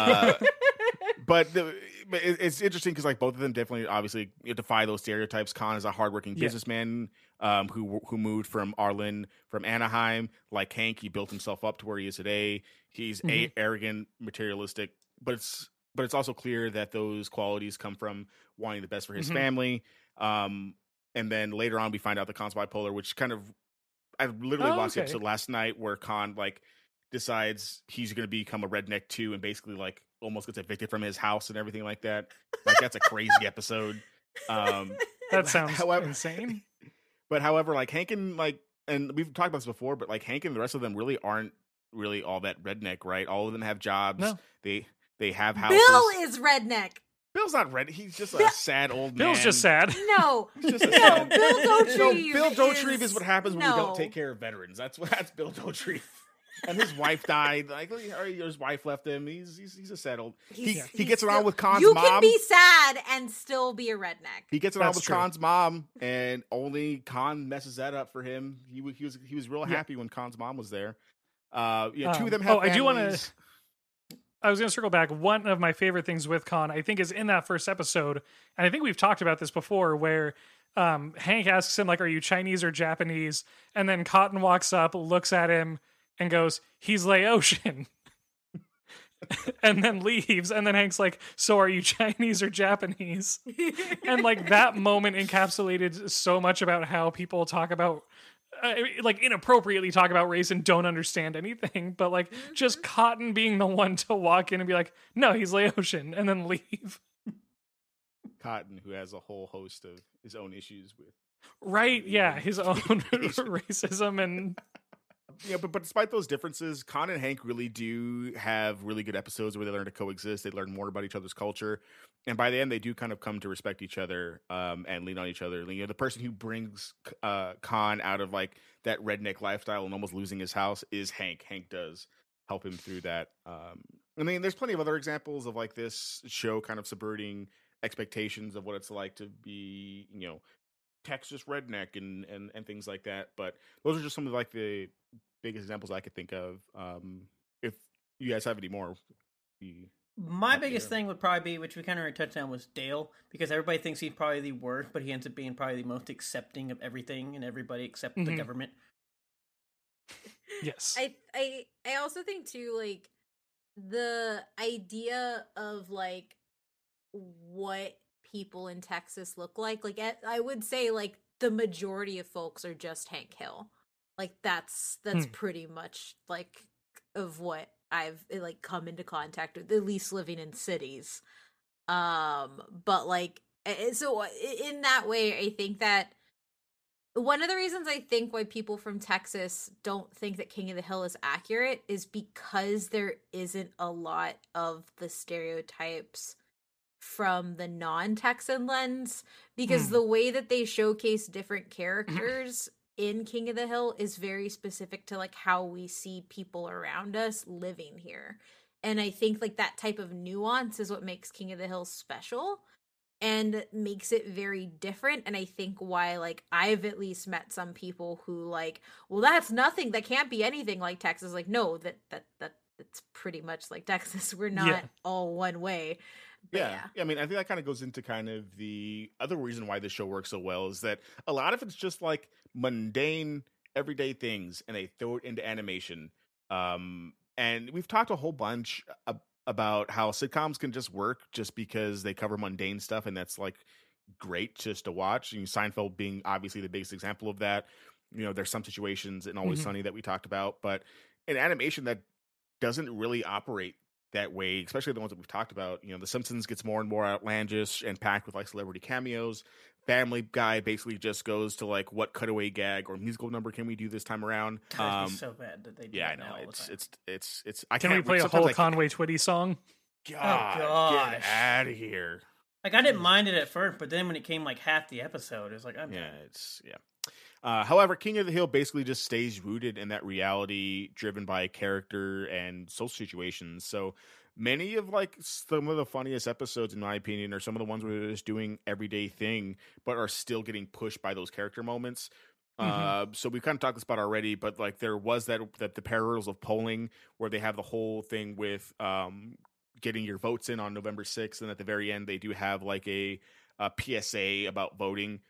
Speaker 2: But it's interesting because like both of them definitely obviously defy those stereotypes. Khan is a hardworking businessman who moved from Arlen from Anaheim. Like Hank, he built himself up to where he is today. He's arrogant, materialistic, but it's also clear that those qualities come from wanting the best for his family. And then later on, we find out that Khan's bipolar, which kind of I literally watched the episode last night where Khan like decides he's going to become a redneck too, and basically like almost gets evicted from his house and everything like that. Like that's a crazy episode.
Speaker 3: That sounds insane.
Speaker 2: But however, like Hank and we've talked about this before, but like Hank and the rest of them really aren't really all that redneck, right? All of them have jobs.
Speaker 3: No.
Speaker 2: They have houses.
Speaker 1: Bill is redneck.
Speaker 2: Bill's not red. He's just a sad old man.
Speaker 3: Bill's just sad.
Speaker 1: No,
Speaker 2: He's just a
Speaker 1: no.
Speaker 2: sad-
Speaker 1: Bill Dauterive.
Speaker 2: Bill Dauterive is what happens when we
Speaker 1: No.
Speaker 2: don't take care of veterans. That's Bill Dauterive. And his wife died. Like his wife left him. He's a sad old. He gets around with Khan's
Speaker 1: you
Speaker 2: mom.
Speaker 1: can be sad and still be a redneck.
Speaker 2: He gets around
Speaker 3: That's
Speaker 2: with
Speaker 3: true.
Speaker 2: Khan's mom, and only Khan messes that up for him. He was real happy when Khan's mom was there. Two of them have
Speaker 3: I do want
Speaker 2: families.
Speaker 3: to. I was going to circle back. One of my favorite things with Khan, I think, is in that first episode, and I think we've talked about this before, where Hank asks him, like, "Are you Chinese or Japanese?" And then Cotton walks up, looks at him, and goes, "He's Laotian," and then leaves. And then Hank's like, "So are you Chinese or Japanese?" And like that moment encapsulated so much about how people talk about. Like inappropriately talk about race and don't understand anything, but like just Cotton being the one to walk in and be like, "No, he's Laotian," and then leave.
Speaker 2: Cotton, who has a whole host of his own issues with.
Speaker 3: Right? Yeah, his own racism and
Speaker 2: Yeah, but despite those differences, Khan and Hank really do have really good episodes where they learn to coexist. They learn more about each other's culture, and by the end, they do kind of come to respect each other and lean on each other. The person who brings Khan out of like that redneck lifestyle and almost losing his house is Hank. Hank does help him through that. I mean, there's plenty of other examples of like this show kind of subverting expectations of what it's like to be, Texas redneck and things like that. But those are just some of like the biggest examples I could think of. If you guys have any more,
Speaker 4: my biggest thing would probably be, which we kind of already touched on, was Dale, because everybody thinks he's probably the worst, but he ends up being probably the most accepting of everything and everybody except the government.
Speaker 3: yes.
Speaker 1: I also think too, like the idea of like what people in Texas look like I would say like the majority of folks are just Hank Hill. Like that's pretty much like of what I've like come into contact with, at least living in cities. But like so in that way, I think that one of the reasons I think why people from Texas don't think that King of the Hill is accurate is because there isn't a lot of the stereotypes from the non-Texan lens, because the way that they showcase different characters in King of the Hill is very specific to like how we see people around us living here. And I think like that type of nuance is what makes King of the Hill special and makes it very different. And I think why like I've at least met some people who like, well, that's nothing, that can't be anything like Texas. Like, no, that's pretty much like Texas. We're not all one way.
Speaker 2: Yeah. I mean, I think that kind of goes into kind of the other reason why this show works so well is that a lot of it's just like mundane, everyday things, and they throw it into animation. And we've talked a whole bunch about how sitcoms can just work just because they cover mundane stuff, and that's like great just to watch. Seinfeld being obviously the biggest example of that. There's some situations in Always Sunny that we talked about, but in animation that doesn't really operate that way, especially the ones that we've talked about. The Simpsons gets more and more outlandish and packed with like celebrity cameos. Family Guy basically just goes to like, what cutaway gag or musical number can we do this time around?
Speaker 4: God, it'd be so bad that they do
Speaker 2: Yeah, I
Speaker 4: that
Speaker 2: know.
Speaker 4: now all the time.
Speaker 2: It's. I
Speaker 3: Can we
Speaker 2: can't
Speaker 3: play a
Speaker 2: sometimes
Speaker 3: whole
Speaker 2: I can't-
Speaker 3: Conway Twitty song?
Speaker 2: God,
Speaker 4: gosh.
Speaker 2: get out of here.
Speaker 4: Like, I didn't mind it at first, but then when it came like half the episode, it was like, I'm
Speaker 2: Yeah, however, King of the Hill basically just stays rooted in that reality driven by character and social situations. So many of like some of the funniest episodes, in my opinion, are some of the ones where they're just doing everyday thing, but are still getting pushed by those character moments. So we kind of talked this about already, but like there was that the perils of polling where they have the whole thing with getting your votes in on November 6th, and at the very end they do have like a PSA about voting.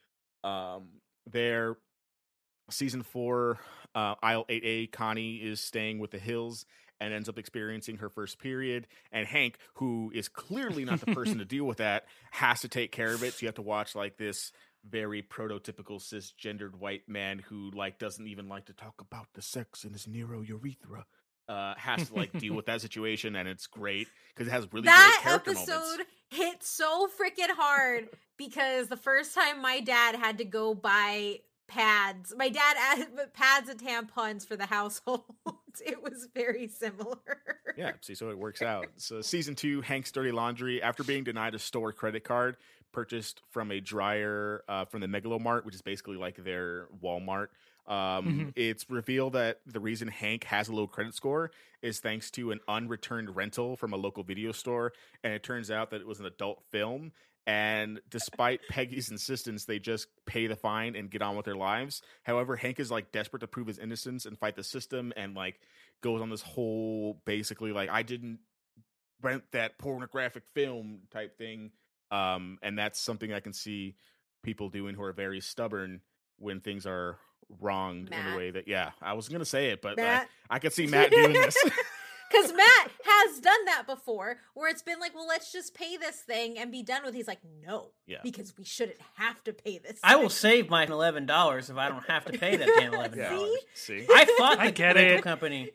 Speaker 2: There, season 4, aisle 8A, Connie is staying with the Hills and ends up experiencing her first period, and Hank, who is clearly not the person to deal with that, has to take care of it. So you have to watch like this very prototypical cisgendered white man who like doesn't even like to talk about the sex in his neurourethra. Has to like deal with that situation, and it's great because it has really great character moments.
Speaker 1: That episode hit so freaking hard because the first time my dad had to go buy pads, my dad had pads and tampons for the household. It was very similar.
Speaker 2: Yeah, see, so it works out. So season 2, Hank's Dirty Laundry, after being denied a store credit card purchased from a dryer from the Megalomart, which is basically like their Walmart. It's revealed that the reason Hank has a low credit score is thanks to an unreturned rental from a local video store, and it turns out that it was an adult film. And despite Peggy's insistence, they just pay the fine and get on with their lives. However, Hank is like desperate to prove his innocence and fight the system, and like goes on this whole basically like, I didn't rent that pornographic film type thing. And that's something I can see people doing who are very stubborn when things are wronged in a way that, I was going to say it, but I could see Matt doing this.
Speaker 1: Because Matt has done that before, where it's been like, well, let's just pay this thing and be done with it. He's like, no, because we shouldn't have to pay this.
Speaker 4: I will save my $11 if I don't have to pay that damn $11.
Speaker 2: See?
Speaker 4: I fought the
Speaker 3: get
Speaker 4: rental
Speaker 3: it.
Speaker 4: company.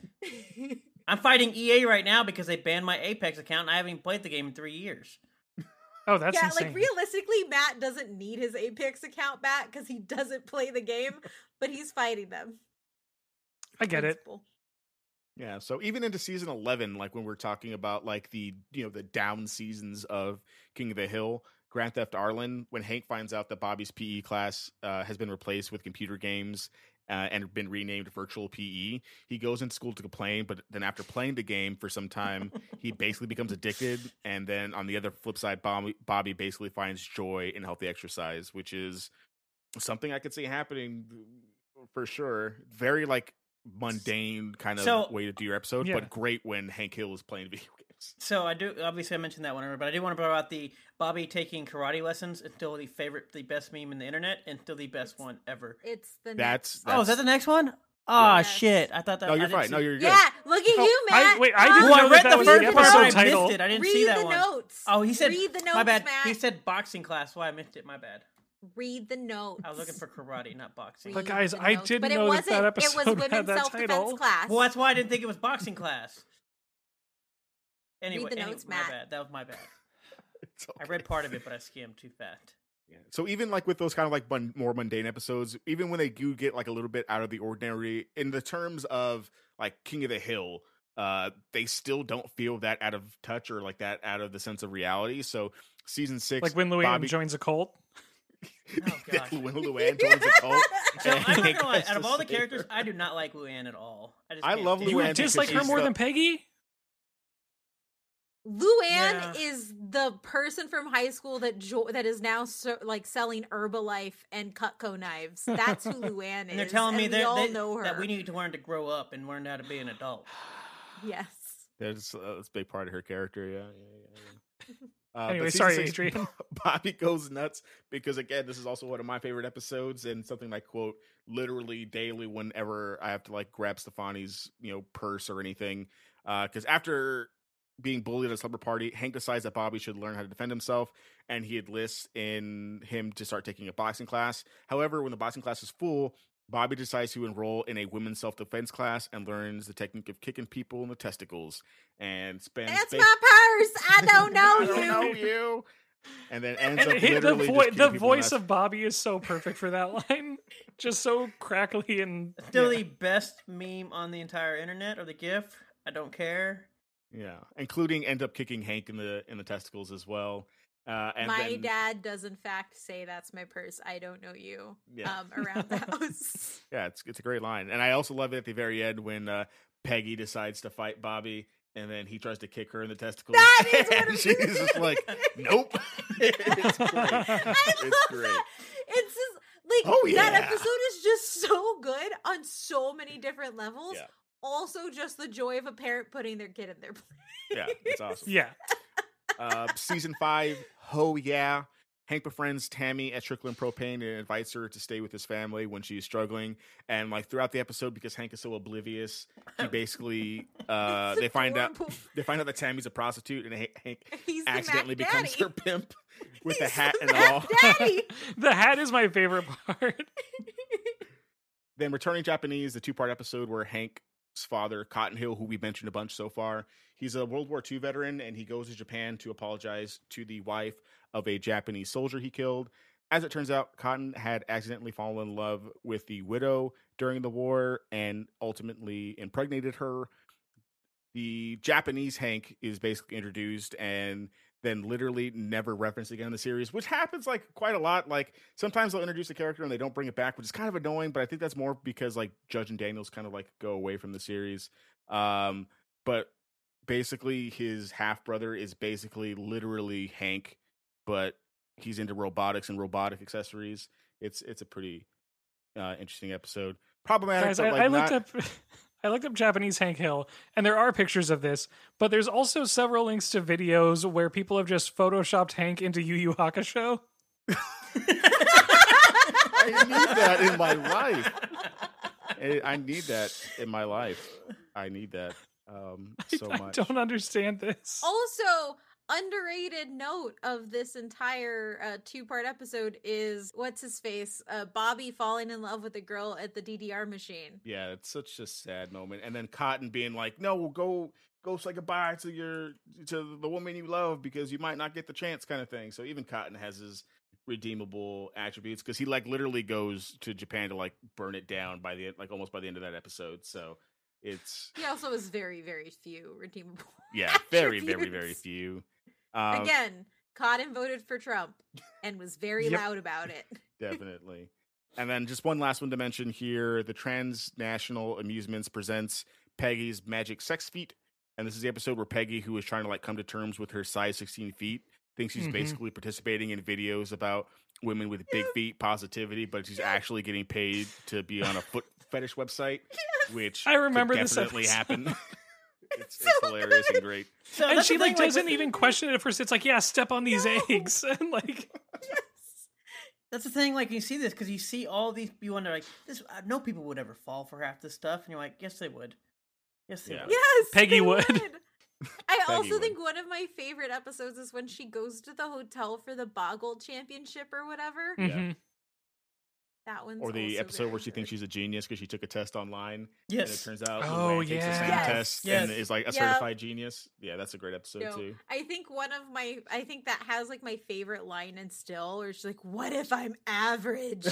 Speaker 4: I'm fighting EA right now because they banned my Apex account and I haven't even played the game in 3 years.
Speaker 3: Oh, that's insane.
Speaker 1: like realistically, Matt doesn't need his Apex account back because he doesn't play the game, but he's fighting them.
Speaker 3: I get it.
Speaker 2: Yeah, so even into season 11, like when we're talking about like the the down seasons of King of the Hill, Grand Theft Arlen, when Hank finds out that Bobby's PE class has been replaced with computer games and been renamed Virtual PE, he goes into school to complain, but then after playing the game for some time, he basically becomes addicted, and then on the other flip side, Bobby basically finds joy in healthy exercise, which is something I could see happening for sure. Very like mundane kind of way to do your episode, but great when Hank Hill is playing video games.
Speaker 4: So I do, obviously I mentioned that one, but I do want to bring out the Bobby taking karate lessons. It's still the best meme in the internet, and still the best one ever.
Speaker 1: It's the
Speaker 2: that's
Speaker 4: Oh, is that the next one? Oh, shit. I thought that
Speaker 2: No, you're fine. No, you're good.
Speaker 1: Yeah, look at you, Matt.
Speaker 3: I didn't know
Speaker 4: I read
Speaker 3: that
Speaker 4: the
Speaker 3: was
Speaker 4: first
Speaker 3: the
Speaker 4: part,
Speaker 3: episode
Speaker 4: but I
Speaker 3: title.
Speaker 4: missed it. I didn't
Speaker 1: Read
Speaker 4: see that
Speaker 1: the
Speaker 4: one.
Speaker 1: notes.
Speaker 4: Oh, he said,
Speaker 1: Read the notes,
Speaker 4: my bad.
Speaker 1: Matt.
Speaker 4: He said boxing class, so I missed it. My bad.
Speaker 1: Read the notes.
Speaker 4: I was looking for karate, not boxing.
Speaker 3: But guys, I didn't
Speaker 1: but
Speaker 3: know
Speaker 1: it
Speaker 3: that episode
Speaker 1: It was
Speaker 3: had
Speaker 1: women's
Speaker 3: that
Speaker 1: self-defense
Speaker 3: title.
Speaker 1: class.
Speaker 4: Well, that's why I didn't think it was boxing class. Anyway,
Speaker 1: Read the notes,
Speaker 4: my
Speaker 1: Matt.
Speaker 4: bad. That was my bad.
Speaker 2: It's okay.
Speaker 4: I read part of it, but I skimmed too fast.
Speaker 2: Yeah. So even like with those kind of like more mundane episodes, even when they do get like a little bit out of the ordinary in the terms of like King of the Hill, they still don't feel that out of touch or like that out of the sense of reality. So season 6,
Speaker 3: Like when Luann joins a cult.
Speaker 4: Oh, gosh.
Speaker 2: when Luann joins a cult.
Speaker 4: So I'm not gonna lie. Out of all the characters, I do not like Luann at all.
Speaker 2: I love
Speaker 3: You
Speaker 2: Luann.
Speaker 3: dislike her more than Peggy?
Speaker 1: Luann is the person from high school that is now selling Herbalife and Cutco knives. That's who Luann is.
Speaker 4: And they're telling me
Speaker 1: we all know her.
Speaker 4: that we need to learn to grow up and learn how to be an adult.
Speaker 1: Yes.
Speaker 2: That's a big part of her character. Yeah.
Speaker 3: Anyway,
Speaker 2: but season
Speaker 3: sorry,
Speaker 2: 6,
Speaker 3: Adrian.
Speaker 2: Bobby goes nuts because, again, this is also one of my favorite episodes and something I quote literally daily whenever I have to like grab Stefani's purse or anything. Because after being bullied at a slumber party, Hank decides that Bobby should learn how to defend himself, and he enlists in him to start taking a boxing class. However, when the boxing class is full, Bobby decides to enroll in a women's self-defense class and learns the technique of kicking people in the testicles and spends...
Speaker 1: That's my purse! I don't know
Speaker 2: I don't know you! and then ends
Speaker 3: And
Speaker 2: up literally just
Speaker 3: the
Speaker 2: kicking people in
Speaker 3: voice
Speaker 2: the
Speaker 3: of Bobby is so perfect for that line. Just so crackly and
Speaker 4: Still the best meme on the entire internet, or the GIF. I don't care.
Speaker 2: yeah, including end up kicking Hank in the testicles as well. And
Speaker 1: My
Speaker 2: then,
Speaker 1: dad does in fact say, "That's my purse. I don't know you."
Speaker 2: Yeah.
Speaker 1: Around the house.
Speaker 2: yeah, it's a great line, and I also love it at the very end when Peggy decides to fight Bobby, and then he tries to kick her in the testicles.
Speaker 1: That is one
Speaker 2: and
Speaker 1: of
Speaker 2: she's just like, "Nope." It's great.
Speaker 1: I
Speaker 2: It's
Speaker 1: love
Speaker 2: great.
Speaker 1: that. It's just like
Speaker 2: Oh,
Speaker 1: that
Speaker 2: yeah.
Speaker 1: episode is just so good on so many different levels.
Speaker 2: Yeah.
Speaker 1: Also, just the joy of a parent putting their kid in their place.
Speaker 2: Yeah, it's awesome.
Speaker 3: yeah.
Speaker 2: Season 5, oh yeah. Hank befriends Tammy at Strickland Propane and invites her to stay with his family when she's struggling. And like throughout the episode, because Hank is so oblivious, he basically they find out that Tammy's a prostitute, and Hank
Speaker 1: He's the
Speaker 2: accidentally
Speaker 1: Mac
Speaker 2: becomes
Speaker 1: Daddy.
Speaker 2: her pimp with the
Speaker 1: He's
Speaker 2: hat
Speaker 1: the
Speaker 2: and
Speaker 1: Mac
Speaker 2: all.
Speaker 1: Daddy.
Speaker 3: The hat is my favorite part.
Speaker 2: Then Returning Japanese, the 2-part episode where Hank's father, Cotton Hill, who we mentioned a bunch so far, he's a World War II veteran, and he goes to Japan to apologize to the wife of a Japanese soldier he killed. As it turns out, Cotton had accidentally fallen in love with the widow during the war and ultimately impregnated her. The Japanese Hank is basically introduced and then literally never referenced again in the series, which happens like quite a lot. Like sometimes they'll introduce a character and they don't bring it back, which is kind of annoying, but I think that's more because like Judge and Daniels kind of like go away from the series. But basically his half brother is basically literally Hank, but he's into robotics and robotic accessories. It's a pretty interesting episode. Problematic.
Speaker 3: Guys,
Speaker 2: but, like,
Speaker 3: I looked up Japanese Hank Hill, and there are pictures of this, but there's also several links to videos where people have just photoshopped Hank into Yu Yu Hakusho.
Speaker 2: I need that in my life. I need that in my life. I need that so much.
Speaker 3: I don't understand this.
Speaker 1: Also, underrated note of this entire 2-part episode is what's his face, Bobby falling in love with a girl at the DDR machine.
Speaker 2: Yeah, it's such a sad moment. And then Cotton being like, "No, we'll go say goodbye to the woman you love because you might not get the chance," kind of thing. So even Cotton has his redeemable attributes because he like literally goes to Japan to like burn it down by the almost by the end of that episode. So it's
Speaker 1: He also has very, very few redeemable.
Speaker 2: yeah, very, very,
Speaker 1: attributes.
Speaker 2: very few.
Speaker 1: Again, Cotton voted for Trump and was very
Speaker 3: Yep.
Speaker 1: loud about it.
Speaker 2: Definitely. And then just one last one to mention here. The Transnational Amusements presents Peggy's Magic Sex Feet. And this is the episode where Peggy, who is trying to like come to terms with her size 16 feet, thinks she's
Speaker 3: Mhm.
Speaker 2: basically participating in videos about women with big feet positivity, but she's actually getting paid to be on a foot fetish website, which
Speaker 3: I remember
Speaker 2: could
Speaker 3: this
Speaker 2: definitely
Speaker 3: episode.
Speaker 2: happen. It's hilarious and great.
Speaker 4: So
Speaker 3: And
Speaker 4: that's
Speaker 3: she
Speaker 4: the
Speaker 3: like
Speaker 4: thing,
Speaker 3: doesn't even question it at first. It's like, yeah, step on these eggs. And like
Speaker 4: That's the thing. Like you see this because you see all these. You wonder like this. No people would ever fall for half this stuff, and you're like, yes, they would. Yes, they
Speaker 2: Yeah.
Speaker 4: would.
Speaker 1: Yes,
Speaker 3: Peggy
Speaker 1: they
Speaker 3: would.
Speaker 1: I
Speaker 2: Peggy
Speaker 1: also
Speaker 2: would.
Speaker 1: think one of my favorite episodes is when she goes to the hotel for the Boggle Championship or whatever.
Speaker 3: mhm.
Speaker 1: That one's
Speaker 2: Or the
Speaker 1: also
Speaker 2: episode
Speaker 1: very
Speaker 2: where she thinks
Speaker 1: good.
Speaker 2: she's a genius because she took a test online.
Speaker 4: Yes.
Speaker 2: And it turns out
Speaker 3: Oh,
Speaker 2: Luann takes the same
Speaker 3: yeah.
Speaker 2: test
Speaker 4: Yes.
Speaker 2: and is like a
Speaker 1: Yep.
Speaker 2: certified genius. Yeah, that's a great episode
Speaker 1: No,
Speaker 2: too.
Speaker 1: I think I think that has like my favorite line in Still, where she's like, "What if I'm average?"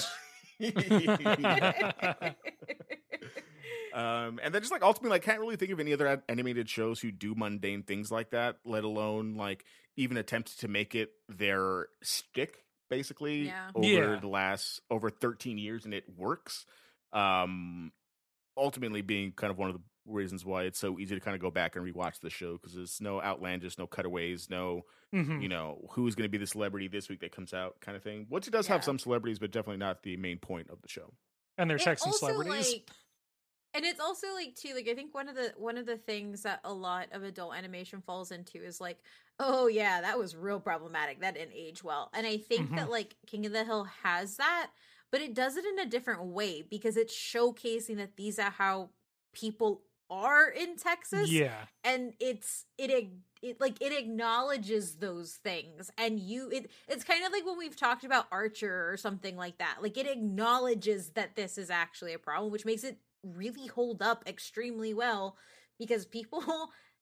Speaker 2: And then just like ultimately, like can't really think of any other animated shows who do mundane things like that, let alone like even attempt to make it their stick, basically
Speaker 1: Yeah.
Speaker 2: over
Speaker 3: Yeah.
Speaker 2: the last over 13 years, and it works. Ultimately, being kind of one of the reasons why it's so easy to kind of go back and rewatch the show because there's no outlandish, no cutaways, no
Speaker 3: Mhm.
Speaker 2: you know who's going to be the celebrity this week that comes out kind of thing. Which it does have
Speaker 1: Yeah.
Speaker 2: some celebrities, but definitely not the main point of the show.
Speaker 3: And they're
Speaker 1: And
Speaker 3: sexy
Speaker 1: also,
Speaker 3: celebrities.
Speaker 1: like- and it's also like too, like I think one of the things that a lot of adult animation falls into is like, oh yeah, that was real problematic. That didn't age well. And I think that like King of the Hill has that, but it does it in a different way because it's showcasing that these are how people are in Texas.
Speaker 3: Yeah.
Speaker 1: And it acknowledges those things, and it's kind of like when we've talked about Archer or something like that. Like it acknowledges that this is actually a problem, which makes it really hold up extremely well because people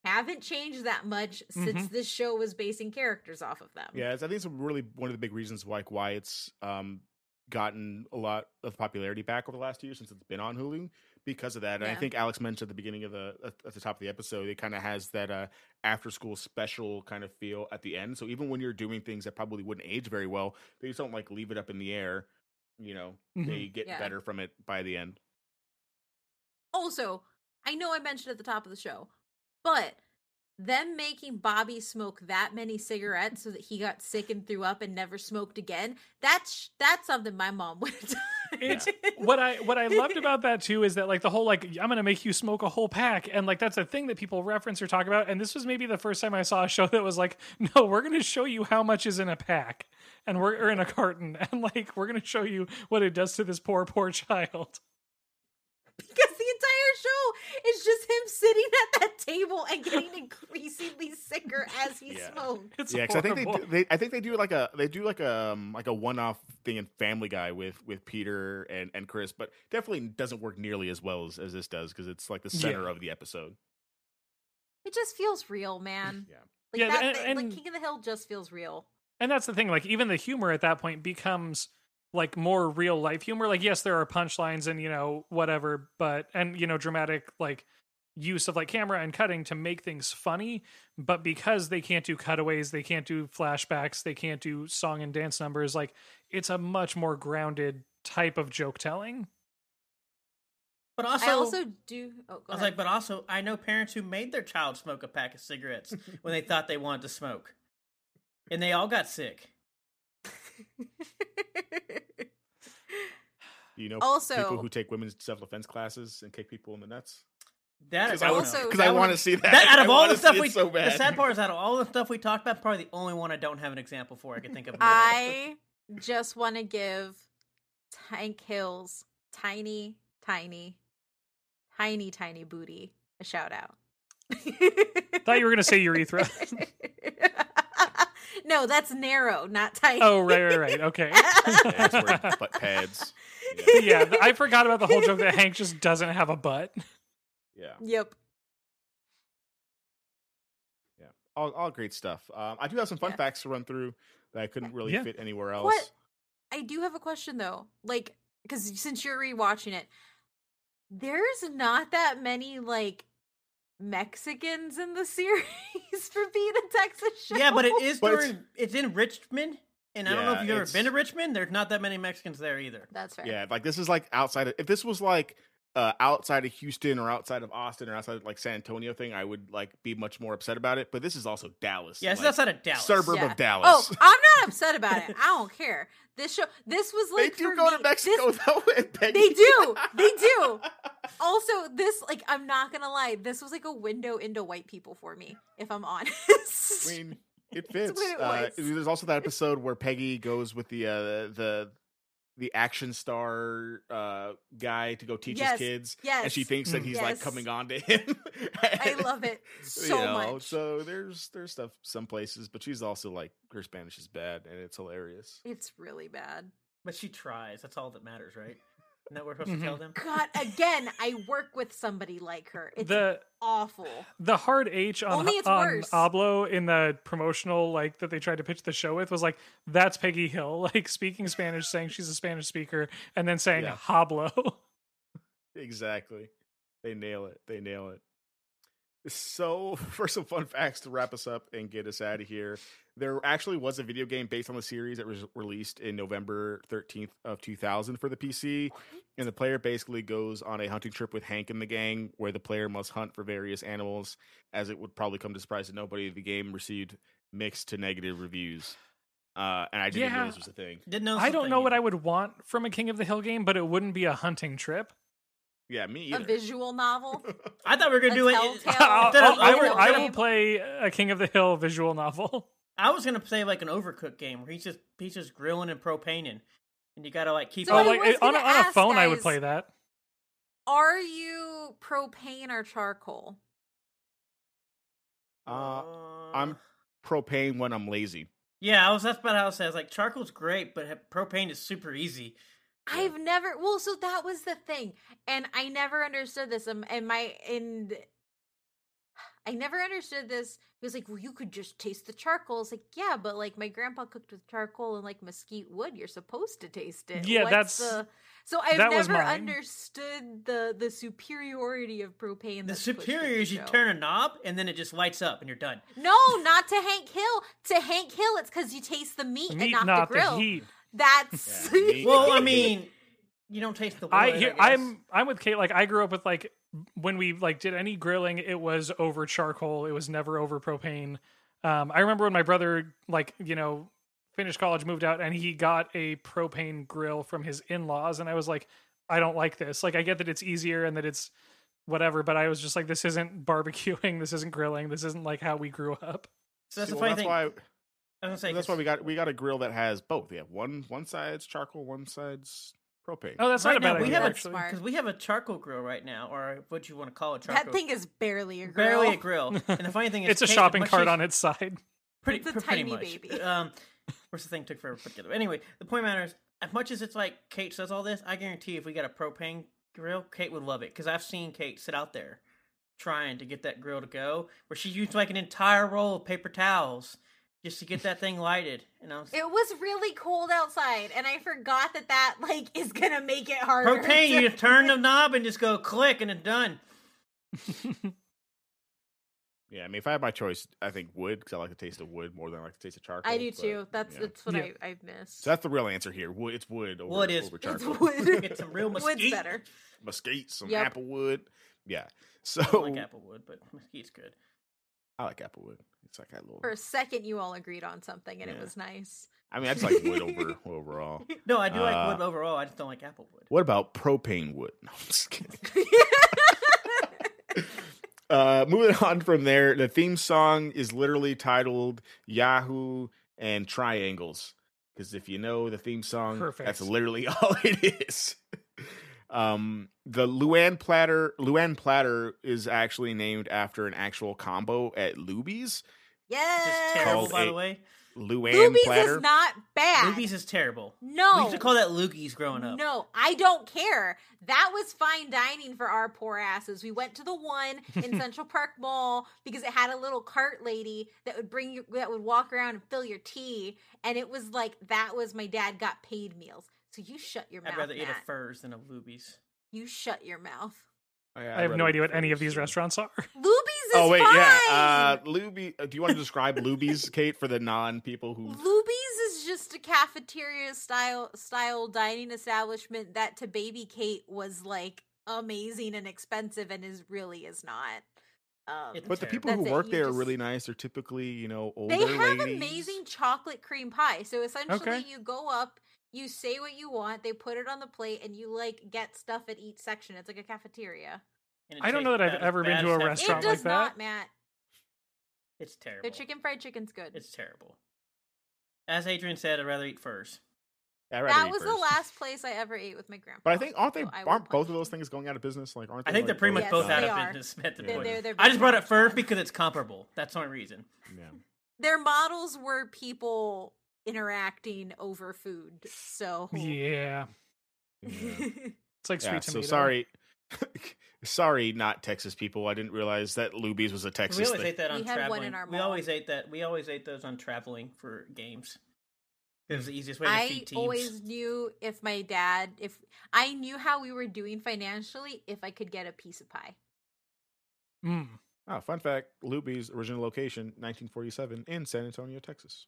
Speaker 1: haven't changed that much since this show was basing characters off of them.
Speaker 2: Yeah, I think it's really one of the big reasons why it's gotten a lot of popularity back over the last 2 years since it's been on Hulu because of that. And I think Alex mentioned at the beginning of at the top of the episode, it kind of has that after school special kind of feel at the end. So even when you're doing things that probably wouldn't age very well, they just don't like leave it up in the air. You know, they get better from it by the end.
Speaker 1: Also, I know I mentioned at the top of the show, but them making Bobby smoke that many cigarettes so that he got sick and threw up and never smoked again, that's something my mom would have done.
Speaker 3: It's what I loved about that too is that like the whole like I'm gonna make you smoke a whole pack, and like that's a thing that people reference or talk about, and this was maybe the first time I saw a show that was like, no, we're gonna show you how much is in a pack and we're in a carton, and like we're gonna show you what it does to this poor child.
Speaker 1: Because the entire show is just him sitting at that table and getting increasingly sicker as he smoked.
Speaker 3: It's
Speaker 2: because I think they do like a one-off thing in Family Guy with Peter and Chris, but definitely doesn't work nearly as well as this does because it's like the center of the episode.
Speaker 1: It just feels real, man.
Speaker 2: Yeah,
Speaker 1: like King of the Hill just feels real.
Speaker 3: And that's the thing, like even the humor at that point becomes like more real life humor. Like, yes, there are punchlines and, you know, whatever, but, and, you know, dramatic, like use of like camera and cutting to make things funny. But because they can't do cutaways, they can't do flashbacks, they can't do song and dance numbers, like it's a much more grounded type of joke telling.
Speaker 4: But also,
Speaker 1: I also do. Oh,
Speaker 4: I was like, but also, I know parents who made their child smoke a pack of cigarettes when they thought they wanted to smoke, and they all got sick.
Speaker 2: You know,
Speaker 1: also,
Speaker 2: people who take women's self-defense classes and kick people in the nuts.
Speaker 4: That is
Speaker 1: also
Speaker 2: because I want to see that.
Speaker 4: Out of all the stuff
Speaker 2: so
Speaker 4: the sad part is, out of all the stuff we talked about, probably the only one I don't have an example for. I can think of.
Speaker 1: I just want to give Tank Hill's tiny booty a shout out.
Speaker 3: Thought you were gonna say urethra.
Speaker 1: No, that's narrow, not tiny.
Speaker 3: Oh, right. Okay.
Speaker 2: That's where butt pads.
Speaker 3: Yeah, I forgot about the whole joke that Hank just doesn't have a butt.
Speaker 2: Yeah.
Speaker 1: Yep.
Speaker 2: Yeah. All great stuff. I do have some fun facts to run through that I couldn't really fit anywhere else.
Speaker 1: What? I do have a question though. Like, because since you're rewatching it, there's not that many like Mexicans in the series for being a Texas show.
Speaker 4: Yeah, but it is it's in Richmond, and I don't know if you've ever been to Richmond. There's not that many Mexicans there either.
Speaker 1: That's fair.
Speaker 2: Yeah, like this is like outside of, if this was like outside of Houston or outside of Austin or outside of like San Antonio thing, I would like be much more upset about it. But this is also Dallas.
Speaker 4: Yeah, it's
Speaker 2: like,
Speaker 4: outside of Dallas.
Speaker 2: Suburb of Dallas.
Speaker 1: Oh, I'm not upset about it. I don't care. This was like
Speaker 2: they do go to Mexico though.
Speaker 1: They do. Also, this, like, I'm not gonna lie, this was like a window into white people for me, if I'm honest.
Speaker 2: I mean, it fits.
Speaker 1: It
Speaker 2: There's also that episode where Peggy goes with the action star guy to go teach his kids, and she thinks that he's like coming on to him.
Speaker 1: I love it so much.
Speaker 2: So there's stuff some places, but she's also like, her Spanish is bad, and it's hilarious.
Speaker 1: It's really bad.
Speaker 4: But she tries. That's all that matters, right? Isn't that what we're supposed to tell them?
Speaker 1: God, again, I work with somebody like her. It's awful.
Speaker 3: The hard H on
Speaker 1: worse.
Speaker 3: Hablo in the promotional, like, that they tried to pitch the show with was like, that's Peggy Hill, like, speaking Spanish, saying she's a Spanish speaker, and then saying Hablo.
Speaker 2: Exactly. They nail it. So, for some fun facts to wrap us up and get us out of here, there actually was a video game based on the series that was released in November 13th of 2000 for the PC, and the player basically goes on a hunting trip with Hank and the gang, where the player must hunt for various animals. As it would probably come to surprise to nobody, the game received mixed to negative reviews. And I didn't know this was a thing.
Speaker 3: I don't know what I would want from a King of the Hill game, but it wouldn't be a hunting trip.
Speaker 2: Yeah, me either.
Speaker 1: A visual novel?
Speaker 4: I thought we were going to do it.
Speaker 3: I will play a King of the Hill visual novel.
Speaker 4: I was going to play like an Overcooked game where he's just grilling and propaning, and you got to like keep.
Speaker 1: So
Speaker 3: on a phone, I would play that.
Speaker 1: Are you propane or charcoal?
Speaker 2: I'm propane when I'm lazy.
Speaker 4: Yeah, that's about how it says. Like, charcoal's great, but propane is super easy.
Speaker 1: I've never. Well, so that was the thing, and I never understood this. I never understood this. He was like, well, you could just taste the charcoal. It's like, yeah, but like my grandpa cooked with charcoal and like mesquite wood. You're supposed to taste it.
Speaker 3: Yeah,
Speaker 1: So I've
Speaker 3: that was
Speaker 1: never
Speaker 3: mine.
Speaker 1: understood the superiority of propane.
Speaker 4: The
Speaker 1: that's pushed in
Speaker 4: superior is you
Speaker 1: show.
Speaker 4: turn a knob and then it just lights up and you're done.
Speaker 1: No, not to Hank Hill. To Hank Hill, it's because you taste the meat,
Speaker 3: Meat,
Speaker 1: and not
Speaker 3: not
Speaker 1: the grill.
Speaker 3: heat.
Speaker 1: That's
Speaker 2: Yeah, meat.
Speaker 4: Well, I mean, you don't taste the wood. I guess.
Speaker 3: I'm with Kate. Like I grew up with like when we like did any grilling, it was over charcoal. It was never over propane. I remember when my brother finished college, moved out, and he got a propane grill from his in-laws, and I was like, I don't like this. Like I get that it's easier and that it's whatever, but I was just like, this isn't barbecuing, this isn't grilling, this isn't like how we grew up.
Speaker 4: So that's
Speaker 2: See,
Speaker 4: the
Speaker 2: well,
Speaker 4: funny thing.
Speaker 2: why,
Speaker 4: I was gonna say
Speaker 2: that's why we got a grill that has both. Yeah, one side's charcoal, one side's propane.
Speaker 3: Oh, that's
Speaker 4: right
Speaker 3: not a
Speaker 4: now
Speaker 3: bad
Speaker 4: we
Speaker 3: idea,
Speaker 4: have
Speaker 3: actually.
Speaker 1: Smart.
Speaker 4: because we have a charcoal grill right now, or what you want to call it, charcoal.
Speaker 1: That thing is barely a grill.
Speaker 4: barely a grill. And the funny thing is,
Speaker 3: It's a
Speaker 4: Kate,
Speaker 3: shopping
Speaker 4: much
Speaker 3: cart
Speaker 4: as-
Speaker 3: on its side.
Speaker 4: Pretty,
Speaker 1: It's a
Speaker 4: pretty
Speaker 1: tiny
Speaker 4: much.
Speaker 1: baby.
Speaker 4: Where's the thing took forever to put together? Anyway, the point matters. As much as it's like Kate says all this, I guarantee if we got a propane grill, Kate would love it because I've seen Kate sit out there trying to get that grill to go, where she used like an entire roll of paper towels just to get that thing lighted. And I was,
Speaker 1: It was really cold outside, and I forgot that like is gonna make it harder.
Speaker 4: propane,
Speaker 1: to-
Speaker 4: you turn the knob and just go click, and it's done.
Speaker 2: Yeah, I mean, if I had my choice, I think wood because I like the taste of wood more than I like the taste of charcoal.
Speaker 1: I do
Speaker 2: but,
Speaker 1: too. That's
Speaker 2: yeah.
Speaker 1: what
Speaker 3: Yeah.
Speaker 1: I've missed.
Speaker 2: So that's the real answer here. Wood, it's wood over,
Speaker 4: Wood is-
Speaker 2: over
Speaker 1: It's
Speaker 2: charcoal.
Speaker 1: wood.
Speaker 4: Get some real
Speaker 1: Wood's
Speaker 4: mesquite.
Speaker 1: better.
Speaker 2: Mesquite, some
Speaker 1: Yep.
Speaker 2: apple wood. Yeah. So
Speaker 4: I don't like applewood, but mesquite's good.
Speaker 2: I like apple wood. It's like that little.
Speaker 1: For a second, you all agreed on something, and it
Speaker 2: Yeah.
Speaker 1: was nice.
Speaker 2: I mean, I just like wood over overall.
Speaker 4: No, I do like wood overall. I just don't like applewood.
Speaker 2: What about propane wood? No, I'm just kidding. Moving on from there, the theme song is literally titled Yahoo and Triangles. Because if you know the theme song,
Speaker 3: Perfect.
Speaker 2: that's literally all it is. The Luann platter is actually named after an actual combo at
Speaker 4: Just
Speaker 2: Luby's.
Speaker 1: Yes.
Speaker 4: terrible,
Speaker 2: Called
Speaker 4: by
Speaker 2: a-
Speaker 4: the way.
Speaker 2: Luann
Speaker 1: Luby's
Speaker 2: platter.
Speaker 1: is not bad.
Speaker 4: Luby's is terrible.
Speaker 1: No.
Speaker 4: We used to call that loogies growing up.
Speaker 1: No, I don't care. That was fine dining for our poor asses. We went to the one in Central Park Mall because it had a little cart lady that would walk around and fill your tea, and it was like that was my dad got paid meals. So you shut your mouth.
Speaker 4: I'd rather eat
Speaker 1: Matt.
Speaker 4: a Furs than a Luby's.
Speaker 1: You shut your mouth.
Speaker 3: I have no idea what any of these restaurants are.
Speaker 1: Luby's is
Speaker 2: Oh wait,
Speaker 1: fine.
Speaker 2: yeah. Luby. Do you want to describe Luby's, Kate, for the non-people who?
Speaker 1: Luby's is just a cafeteria style dining establishment that to baby Kate was like amazing and expensive and is not.
Speaker 4: It's
Speaker 2: But the people
Speaker 1: That's
Speaker 2: who
Speaker 1: it,
Speaker 2: work
Speaker 1: you
Speaker 2: there are
Speaker 1: just-
Speaker 2: really nice. They're typically, older
Speaker 1: They have
Speaker 2: ladies.
Speaker 1: amazing chocolate cream pie. So essentially
Speaker 3: Okay.
Speaker 1: you go up, you say what you want, they put it on the plate, and you like get stuff at each section. It's like a cafeteria.
Speaker 4: And it
Speaker 3: I don't
Speaker 4: tastes
Speaker 3: know that I've
Speaker 4: bad-
Speaker 3: ever been
Speaker 4: bad
Speaker 3: to a
Speaker 4: as heck.
Speaker 3: restaurant
Speaker 1: It
Speaker 3: like
Speaker 1: does
Speaker 3: that.
Speaker 1: not, Matt.
Speaker 4: It's terrible.
Speaker 1: Their chicken fried chicken's good.
Speaker 4: It's terrible. As Adrian said, I'd rather eat Furs.
Speaker 2: Yeah, I'd rather
Speaker 1: That
Speaker 2: eat
Speaker 1: was the
Speaker 2: first.
Speaker 1: last place I ever ate with my grandpa.
Speaker 2: But I think aren't
Speaker 1: so I will
Speaker 2: aren't both
Speaker 1: punch
Speaker 2: of those
Speaker 1: you.
Speaker 2: things going out of business? Like, aren't they?
Speaker 4: I think they're
Speaker 2: like,
Speaker 4: pretty much
Speaker 1: Yes,
Speaker 4: both out
Speaker 1: they
Speaker 4: of
Speaker 1: are.
Speaker 4: business at the
Speaker 1: They're-
Speaker 4: point.
Speaker 1: they're
Speaker 4: I just brought up
Speaker 1: both
Speaker 4: Furs
Speaker 1: gone.
Speaker 4: because it's comparable. That's the only reason.
Speaker 2: Yeah.
Speaker 1: Their models were people interacting over food. So
Speaker 3: Yeah.
Speaker 2: Yeah.
Speaker 3: It's like sweet
Speaker 2: Yeah,
Speaker 3: tomato.
Speaker 2: so sorry. Sorry, not Texas people. I didn't realize that Luby's was a Texas
Speaker 4: We always
Speaker 2: thing.
Speaker 4: ate that on
Speaker 1: We had one
Speaker 4: traveling.
Speaker 1: in our
Speaker 4: We
Speaker 1: mall.
Speaker 4: always ate that. We always ate those on traveling for games. It was the easiest way to
Speaker 1: I
Speaker 4: feed teams.
Speaker 1: always knew if I knew how we were doing financially if I could get a piece of pie.
Speaker 3: Mm.
Speaker 2: Oh, fun fact: Luby's original location, 1947, in San Antonio, Texas.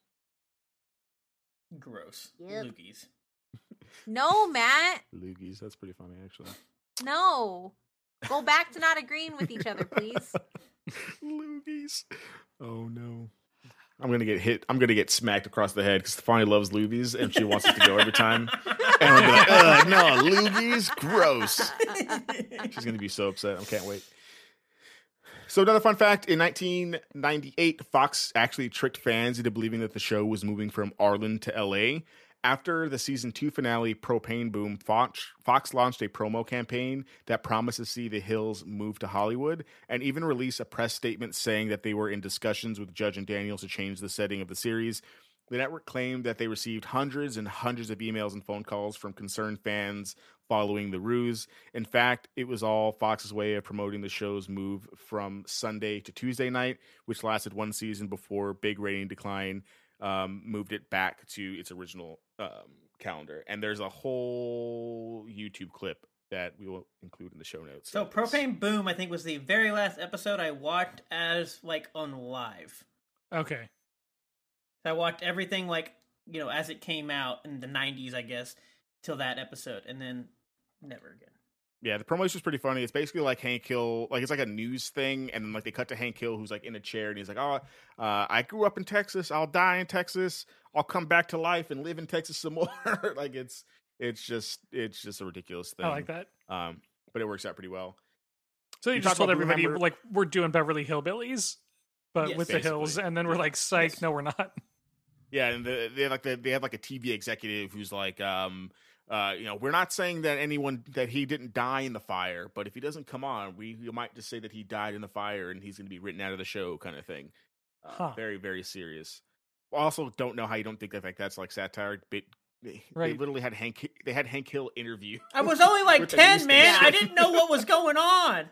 Speaker 4: Gross.
Speaker 1: Yep.
Speaker 4: Loogies.
Speaker 1: No, Matt.
Speaker 2: Loogies. That's pretty funny, actually.
Speaker 1: No. Go back to not agreeing with each other, please.
Speaker 2: Loogies. Oh no. I'm gonna get hit. I'm gonna get smacked across the head because Stefani loves Luby's and she wants us to go every time. And I'm gonna be like, no, Loogies, gross. She's gonna be so upset. I can't wait. So another fun fact, in 1998, Fox actually tricked fans into believing that the show was moving from Arlen to LA. After the season 2 finale, Propane Boom, Fox launched a promo campaign that promised to see the Hills move to Hollywood and even release a press statement saying that they were in discussions with Judge and Daniels to change the setting of the series. The network claimed that they received hundreds and hundreds of emails and phone calls from concerned fans following the ruse. In fact, it was all Fox's way of promoting the show's move from Sunday to Tuesday night, which lasted one season before big rating decline moved it back to its original calendar. And there's a whole YouTube clip that we will include in the show notes.
Speaker 4: So Propane Boom, I think, was the very last episode I watched as like on live.
Speaker 3: Okay.
Speaker 4: So I watched everything like, you know, as it came out in the 90s, I guess, till that episode, and then never again.
Speaker 2: Yeah, the promotion was pretty funny. It's basically like Hank Hill, like it's like a news thing, and then like they cut to Hank Hill, who's like in a chair, and he's like, "Oh, I grew up in Texas. I'll die in Texas. I'll come back to life and live in Texas some more." Like it's just a ridiculous thing.
Speaker 3: I like that.
Speaker 2: But it works out pretty well.
Speaker 3: So you just told everybody like we're doing Beverly Hillbillies, but
Speaker 4: Yes,
Speaker 3: with
Speaker 2: basically.
Speaker 3: the hills, and then we're like, "Psych,
Speaker 4: Yes.
Speaker 3: no, we're not."
Speaker 2: Yeah, and they have like a TV executive who's like, we're not saying that he didn't die in the fire, but if he doesn't come on, we might just say that he died in the fire and he's going to be written out of the show, kind of thing. Very, very serious. Also, don't know how you don't think that like that's like satire. But they literally had Hank Hill interview.
Speaker 4: I was only like 10, man. I didn't know what was going on.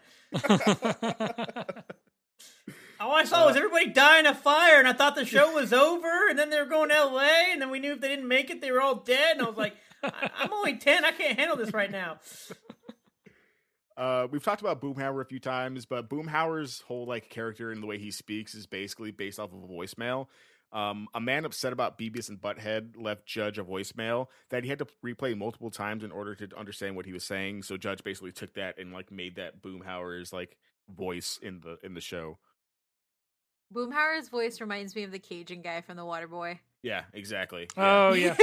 Speaker 4: All I saw was everybody die in a fire, and I thought the show was over, and then they were going to L.A., and then we knew if they didn't make it, they were all dead, and I was like, I'm only 10, I can't handle this right now.
Speaker 2: We've talked about Boomhauer a few times, but Boomhauer's whole like character and the way he speaks is basically based off of a voicemail. A man upset about Beavis and Butthead left Judge a voicemail that he had to replay multiple times in order to understand what he was saying. So Judge basically took that and like made that Boomhauer's like voice in the show.
Speaker 1: Boomhauer's voice reminds me of the Cajun guy from The Waterboy.
Speaker 2: Yeah, exactly.
Speaker 3: Oh yeah.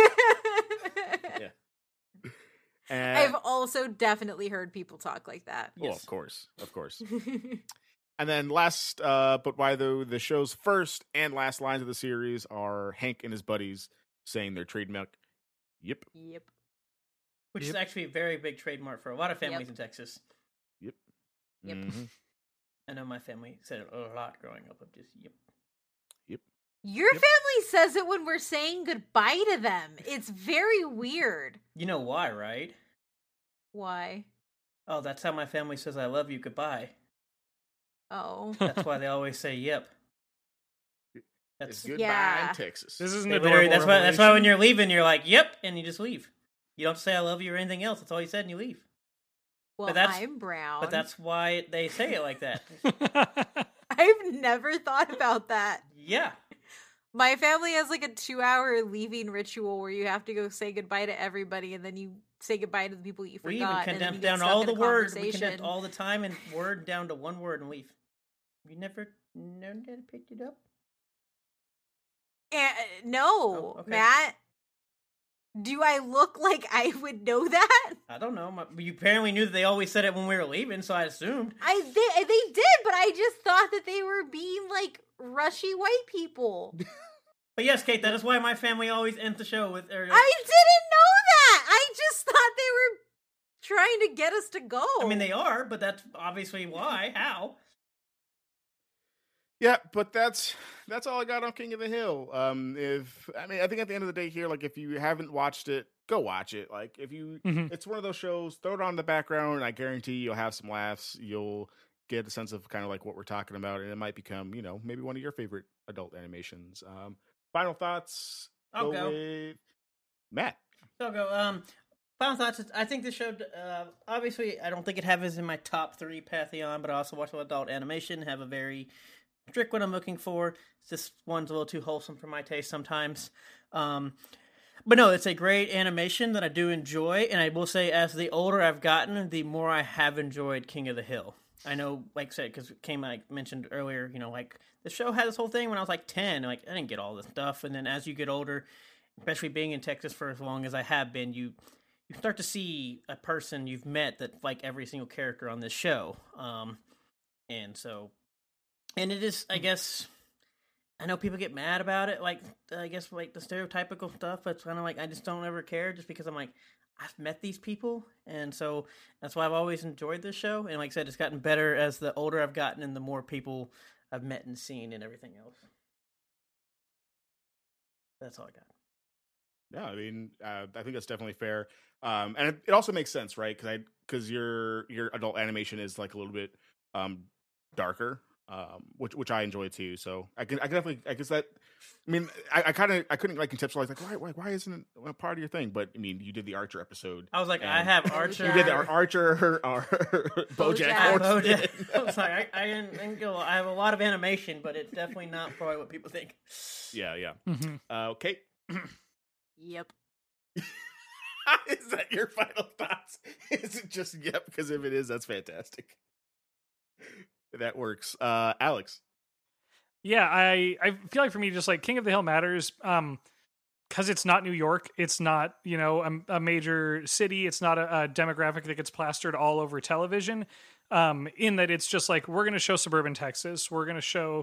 Speaker 2: And,
Speaker 1: I've also definitely heard people talk like that.
Speaker 2: well, of course. And then last, but why the show's first and last lines of the series are Hank and his buddies saying their trademark, "Yep."
Speaker 1: Yep.
Speaker 4: Which is actually a very big trademark for a lot of families in Texas.
Speaker 2: Yep.
Speaker 1: Yep.
Speaker 2: Mm-hmm.
Speaker 4: I know my family said it a lot growing up, of just, yep.
Speaker 1: Your family says it when we're saying goodbye to them. It's very weird.
Speaker 4: You know why, right?
Speaker 1: Why?
Speaker 4: Oh, that's how my family says I love you goodbye.
Speaker 1: Oh.
Speaker 4: That's why they always say yep.
Speaker 2: It's goodbye
Speaker 1: Yeah.
Speaker 2: in Texas.
Speaker 3: This is an
Speaker 4: They literally,
Speaker 3: adorable
Speaker 4: that's why when
Speaker 3: revelation.
Speaker 4: you're leaving, you're like, yep, and you just leave. You don't say I love you or anything else. That's all you said, and you leave.
Speaker 1: Well,
Speaker 4: that's-
Speaker 1: I'm brown.
Speaker 4: But that's why they say it like that.
Speaker 1: I've never thought about that.
Speaker 4: Yeah.
Speaker 1: My family has like a 2-hour leaving ritual where you have to go say goodbye to everybody, and then you say goodbye to the people you
Speaker 4: We
Speaker 1: forgot.
Speaker 4: even
Speaker 1: and then
Speaker 4: condense
Speaker 1: you get
Speaker 4: down
Speaker 1: stuck
Speaker 4: all
Speaker 1: in
Speaker 4: the
Speaker 1: a
Speaker 4: words. We
Speaker 1: conversation.
Speaker 4: condense all the time and word down to one word and leave. You never picked it up?
Speaker 1: No,
Speaker 4: Oh, okay.
Speaker 1: Matt. Do I look like I would know that?
Speaker 4: I don't know. You apparently knew that they always said it when we were leaving, so I assumed.
Speaker 1: They did, but I just thought that they were being like rushy white people.
Speaker 4: But yes, Kate, that is why my family always ends the show with...
Speaker 1: I didn't know that. I just thought they were trying to get us to go.
Speaker 4: I mean, they are, but that's obviously why. How?
Speaker 2: Yeah, but that's all I got on King of the Hill. I think at the end of the day here, like if you haven't watched it, go watch it. Like if you, it's one of those shows. Throw it on in the background, and I guarantee you'll have some laughs. You'll get a sense of kind of like what we're talking about, and it might become, maybe one of your favorite adult animations. Final thoughts.
Speaker 4: I'll go.
Speaker 2: With Matt.
Speaker 4: So I'll go. Final thoughts. I think this show, obviously, I don't think it has in my top 3 Pantheon, but I also watch a lot of adult animation, have a very strict what I'm looking for. This one's a little too wholesome for my taste sometimes. But no, it's a great animation that I do enjoy, and I will say as the older I've gotten, the more I have enjoyed King of the Hill. I know, like I said, because I mentioned earlier, like the show had this whole thing when I was like 10, like I didn't get all this stuff, and then as you get older, especially being in Texas for as long as I have been, you start to see a person you've met that like every single character on this show. And it is, I guess, I know people get mad about it, like, I guess, like, the stereotypical stuff, but it's kind of like, I just don't ever care, just because I'm like, I've met these people, and so that's why I've always enjoyed this show, and like I said, it's gotten better as the older I've gotten and the more people I've met and seen and everything else. That's all I got.
Speaker 2: Yeah, I mean, I think that's definitely fair. And it also makes sense, right? Because your adult animation is like a little bit darker, which I enjoy too. So I can definitely, I guess that. I mean, I couldn't like conceptualize like why isn't it a part of your thing? But I mean, you did the Archer episode.
Speaker 4: I was like, I have Archer.
Speaker 2: You did the Archer, or BoJack Horseman.
Speaker 4: I was like, I didn't go. I have a lot of animation, but it's definitely not probably what people think.
Speaker 2: Yeah.
Speaker 3: Mm-hmm.
Speaker 2: Okay.
Speaker 1: Yep.
Speaker 2: Is that your final thoughts? Is it just yep? Because if it is, that's fantastic. That works. Alex.
Speaker 3: Yeah, I feel like for me, just like King of the Hill matters, because it's not New York, it's not a major city, it's not a demographic that gets plastered all over television. In that it's just like we're going to show suburban Texas, we're going to show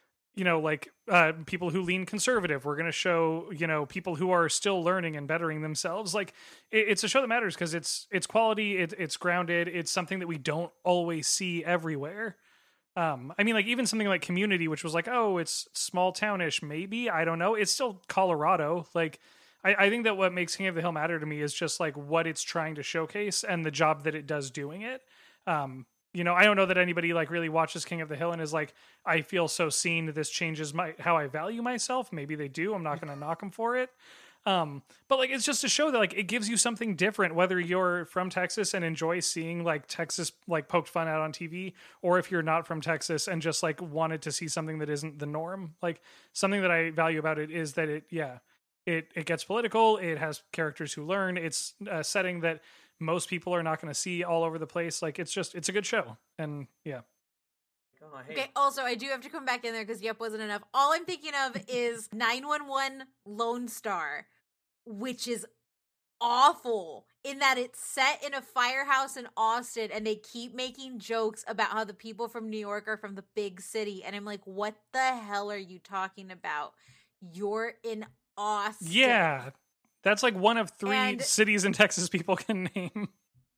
Speaker 3: people who lean conservative, we're going to show people who are still learning and bettering themselves. Like it's a show that matters because it's quality, it's grounded, it's something that we don't always see everywhere. I mean, like even something like Community, which was like, oh, it's small townish, maybe, I don't know, it's still Colorado. Like I think that what makes King of the Hill matter to me is just like what it's trying to showcase and the job that it does doing it. I don't know that anybody like really watches King of the Hill and is like, I feel so seen, this changes how I value myself. Maybe they do. I'm not going to knock them for it. But like, it's just a show that like, it gives you something different, whether you're from Texas and enjoy seeing like Texas, like poked fun out on TV, or if you're not from Texas and just like wanted to see something that isn't the norm. Like something that I value about it is that it gets political. It has characters who learn. It's a setting that most people are not going to see all over the place. Like it's a good show. And yeah.
Speaker 1: Okay, also, I do have to come back in there because yep wasn't enough. All I'm thinking of is 911 Lone Star, which is awful in that it's set in a firehouse in Austin and they keep making jokes about how the people from New York are from the big city. And I'm like, what the hell are you talking about? You're in Austin.
Speaker 3: Yeah, that's like one of three cities in Texas people can name.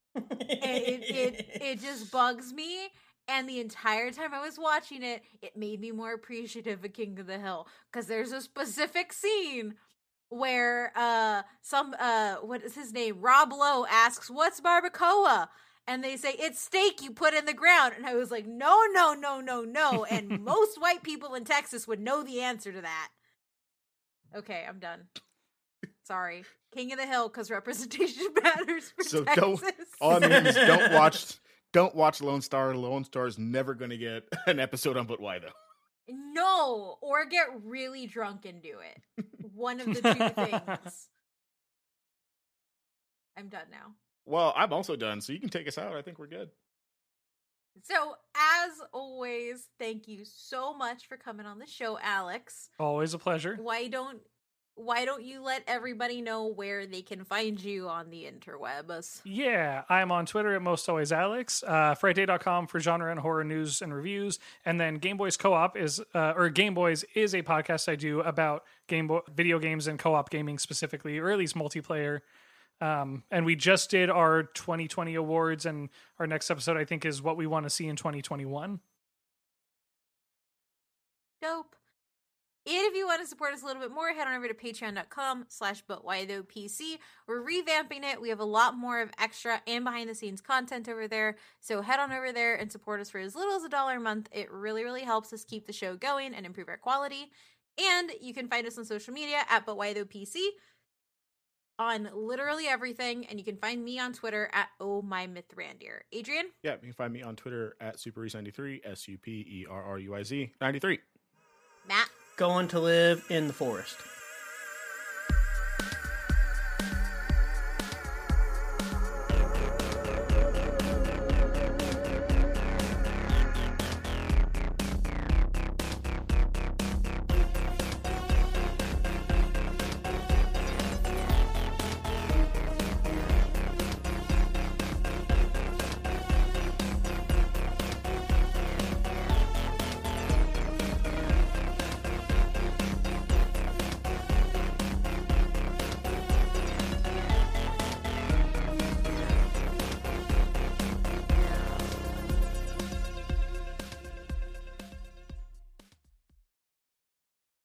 Speaker 1: It just bugs me. And the entire time I was watching it, it made me more appreciative of King of the Hill. Because there's a specific scene where what is his name? Rob Lowe asks, what's barbacoa? And they say, it's steak you put in the ground. And I was like, no. And most white people in Texas would know the answer to that. Okay, I'm done. Sorry. King of the Hill, because representation matters for Texas.
Speaker 2: All I mean is don't watch Lone Star. Lone Star is never going to get an episode on But Why Though.
Speaker 1: No, or get really drunk and do it. One of the two things. I'm done now.
Speaker 2: Well, I'm also done, so you can take us out. I think we're good.
Speaker 1: So, as always, thank you so much for coming on the show, Alex.
Speaker 3: Always a pleasure.
Speaker 1: Why don't you let everybody know where they can find you on the interwebs?
Speaker 3: Yeah, I'm on Twitter at MostAlwaysAlex, Friday.com for genre and horror news and reviews, and then Game Boys Co-op Game Boys is a podcast I do about video games and co-op gaming specifically, or at least multiplayer. And we just did our 2020 awards, and our next episode I think is what we want to see in 2021.
Speaker 1: Dope. And if you want to support us a little bit more, head on over to patreon.com/butwhythoughpc. We're revamping it. We have a lot more of extra and behind the scenes content over there. So head on over there and support us for as little as $1 a month. It really, really helps us keep the show going and improve our quality. And you can find us on social media at butwhythoughpc on literally everything. And you can find me on Twitter at ohmymythrandir. Adrian?
Speaker 2: Yeah, you can find me on Twitter at Superruiz93, SUPERRUIZ 93.
Speaker 1: Matt?
Speaker 4: Going to live in the forest.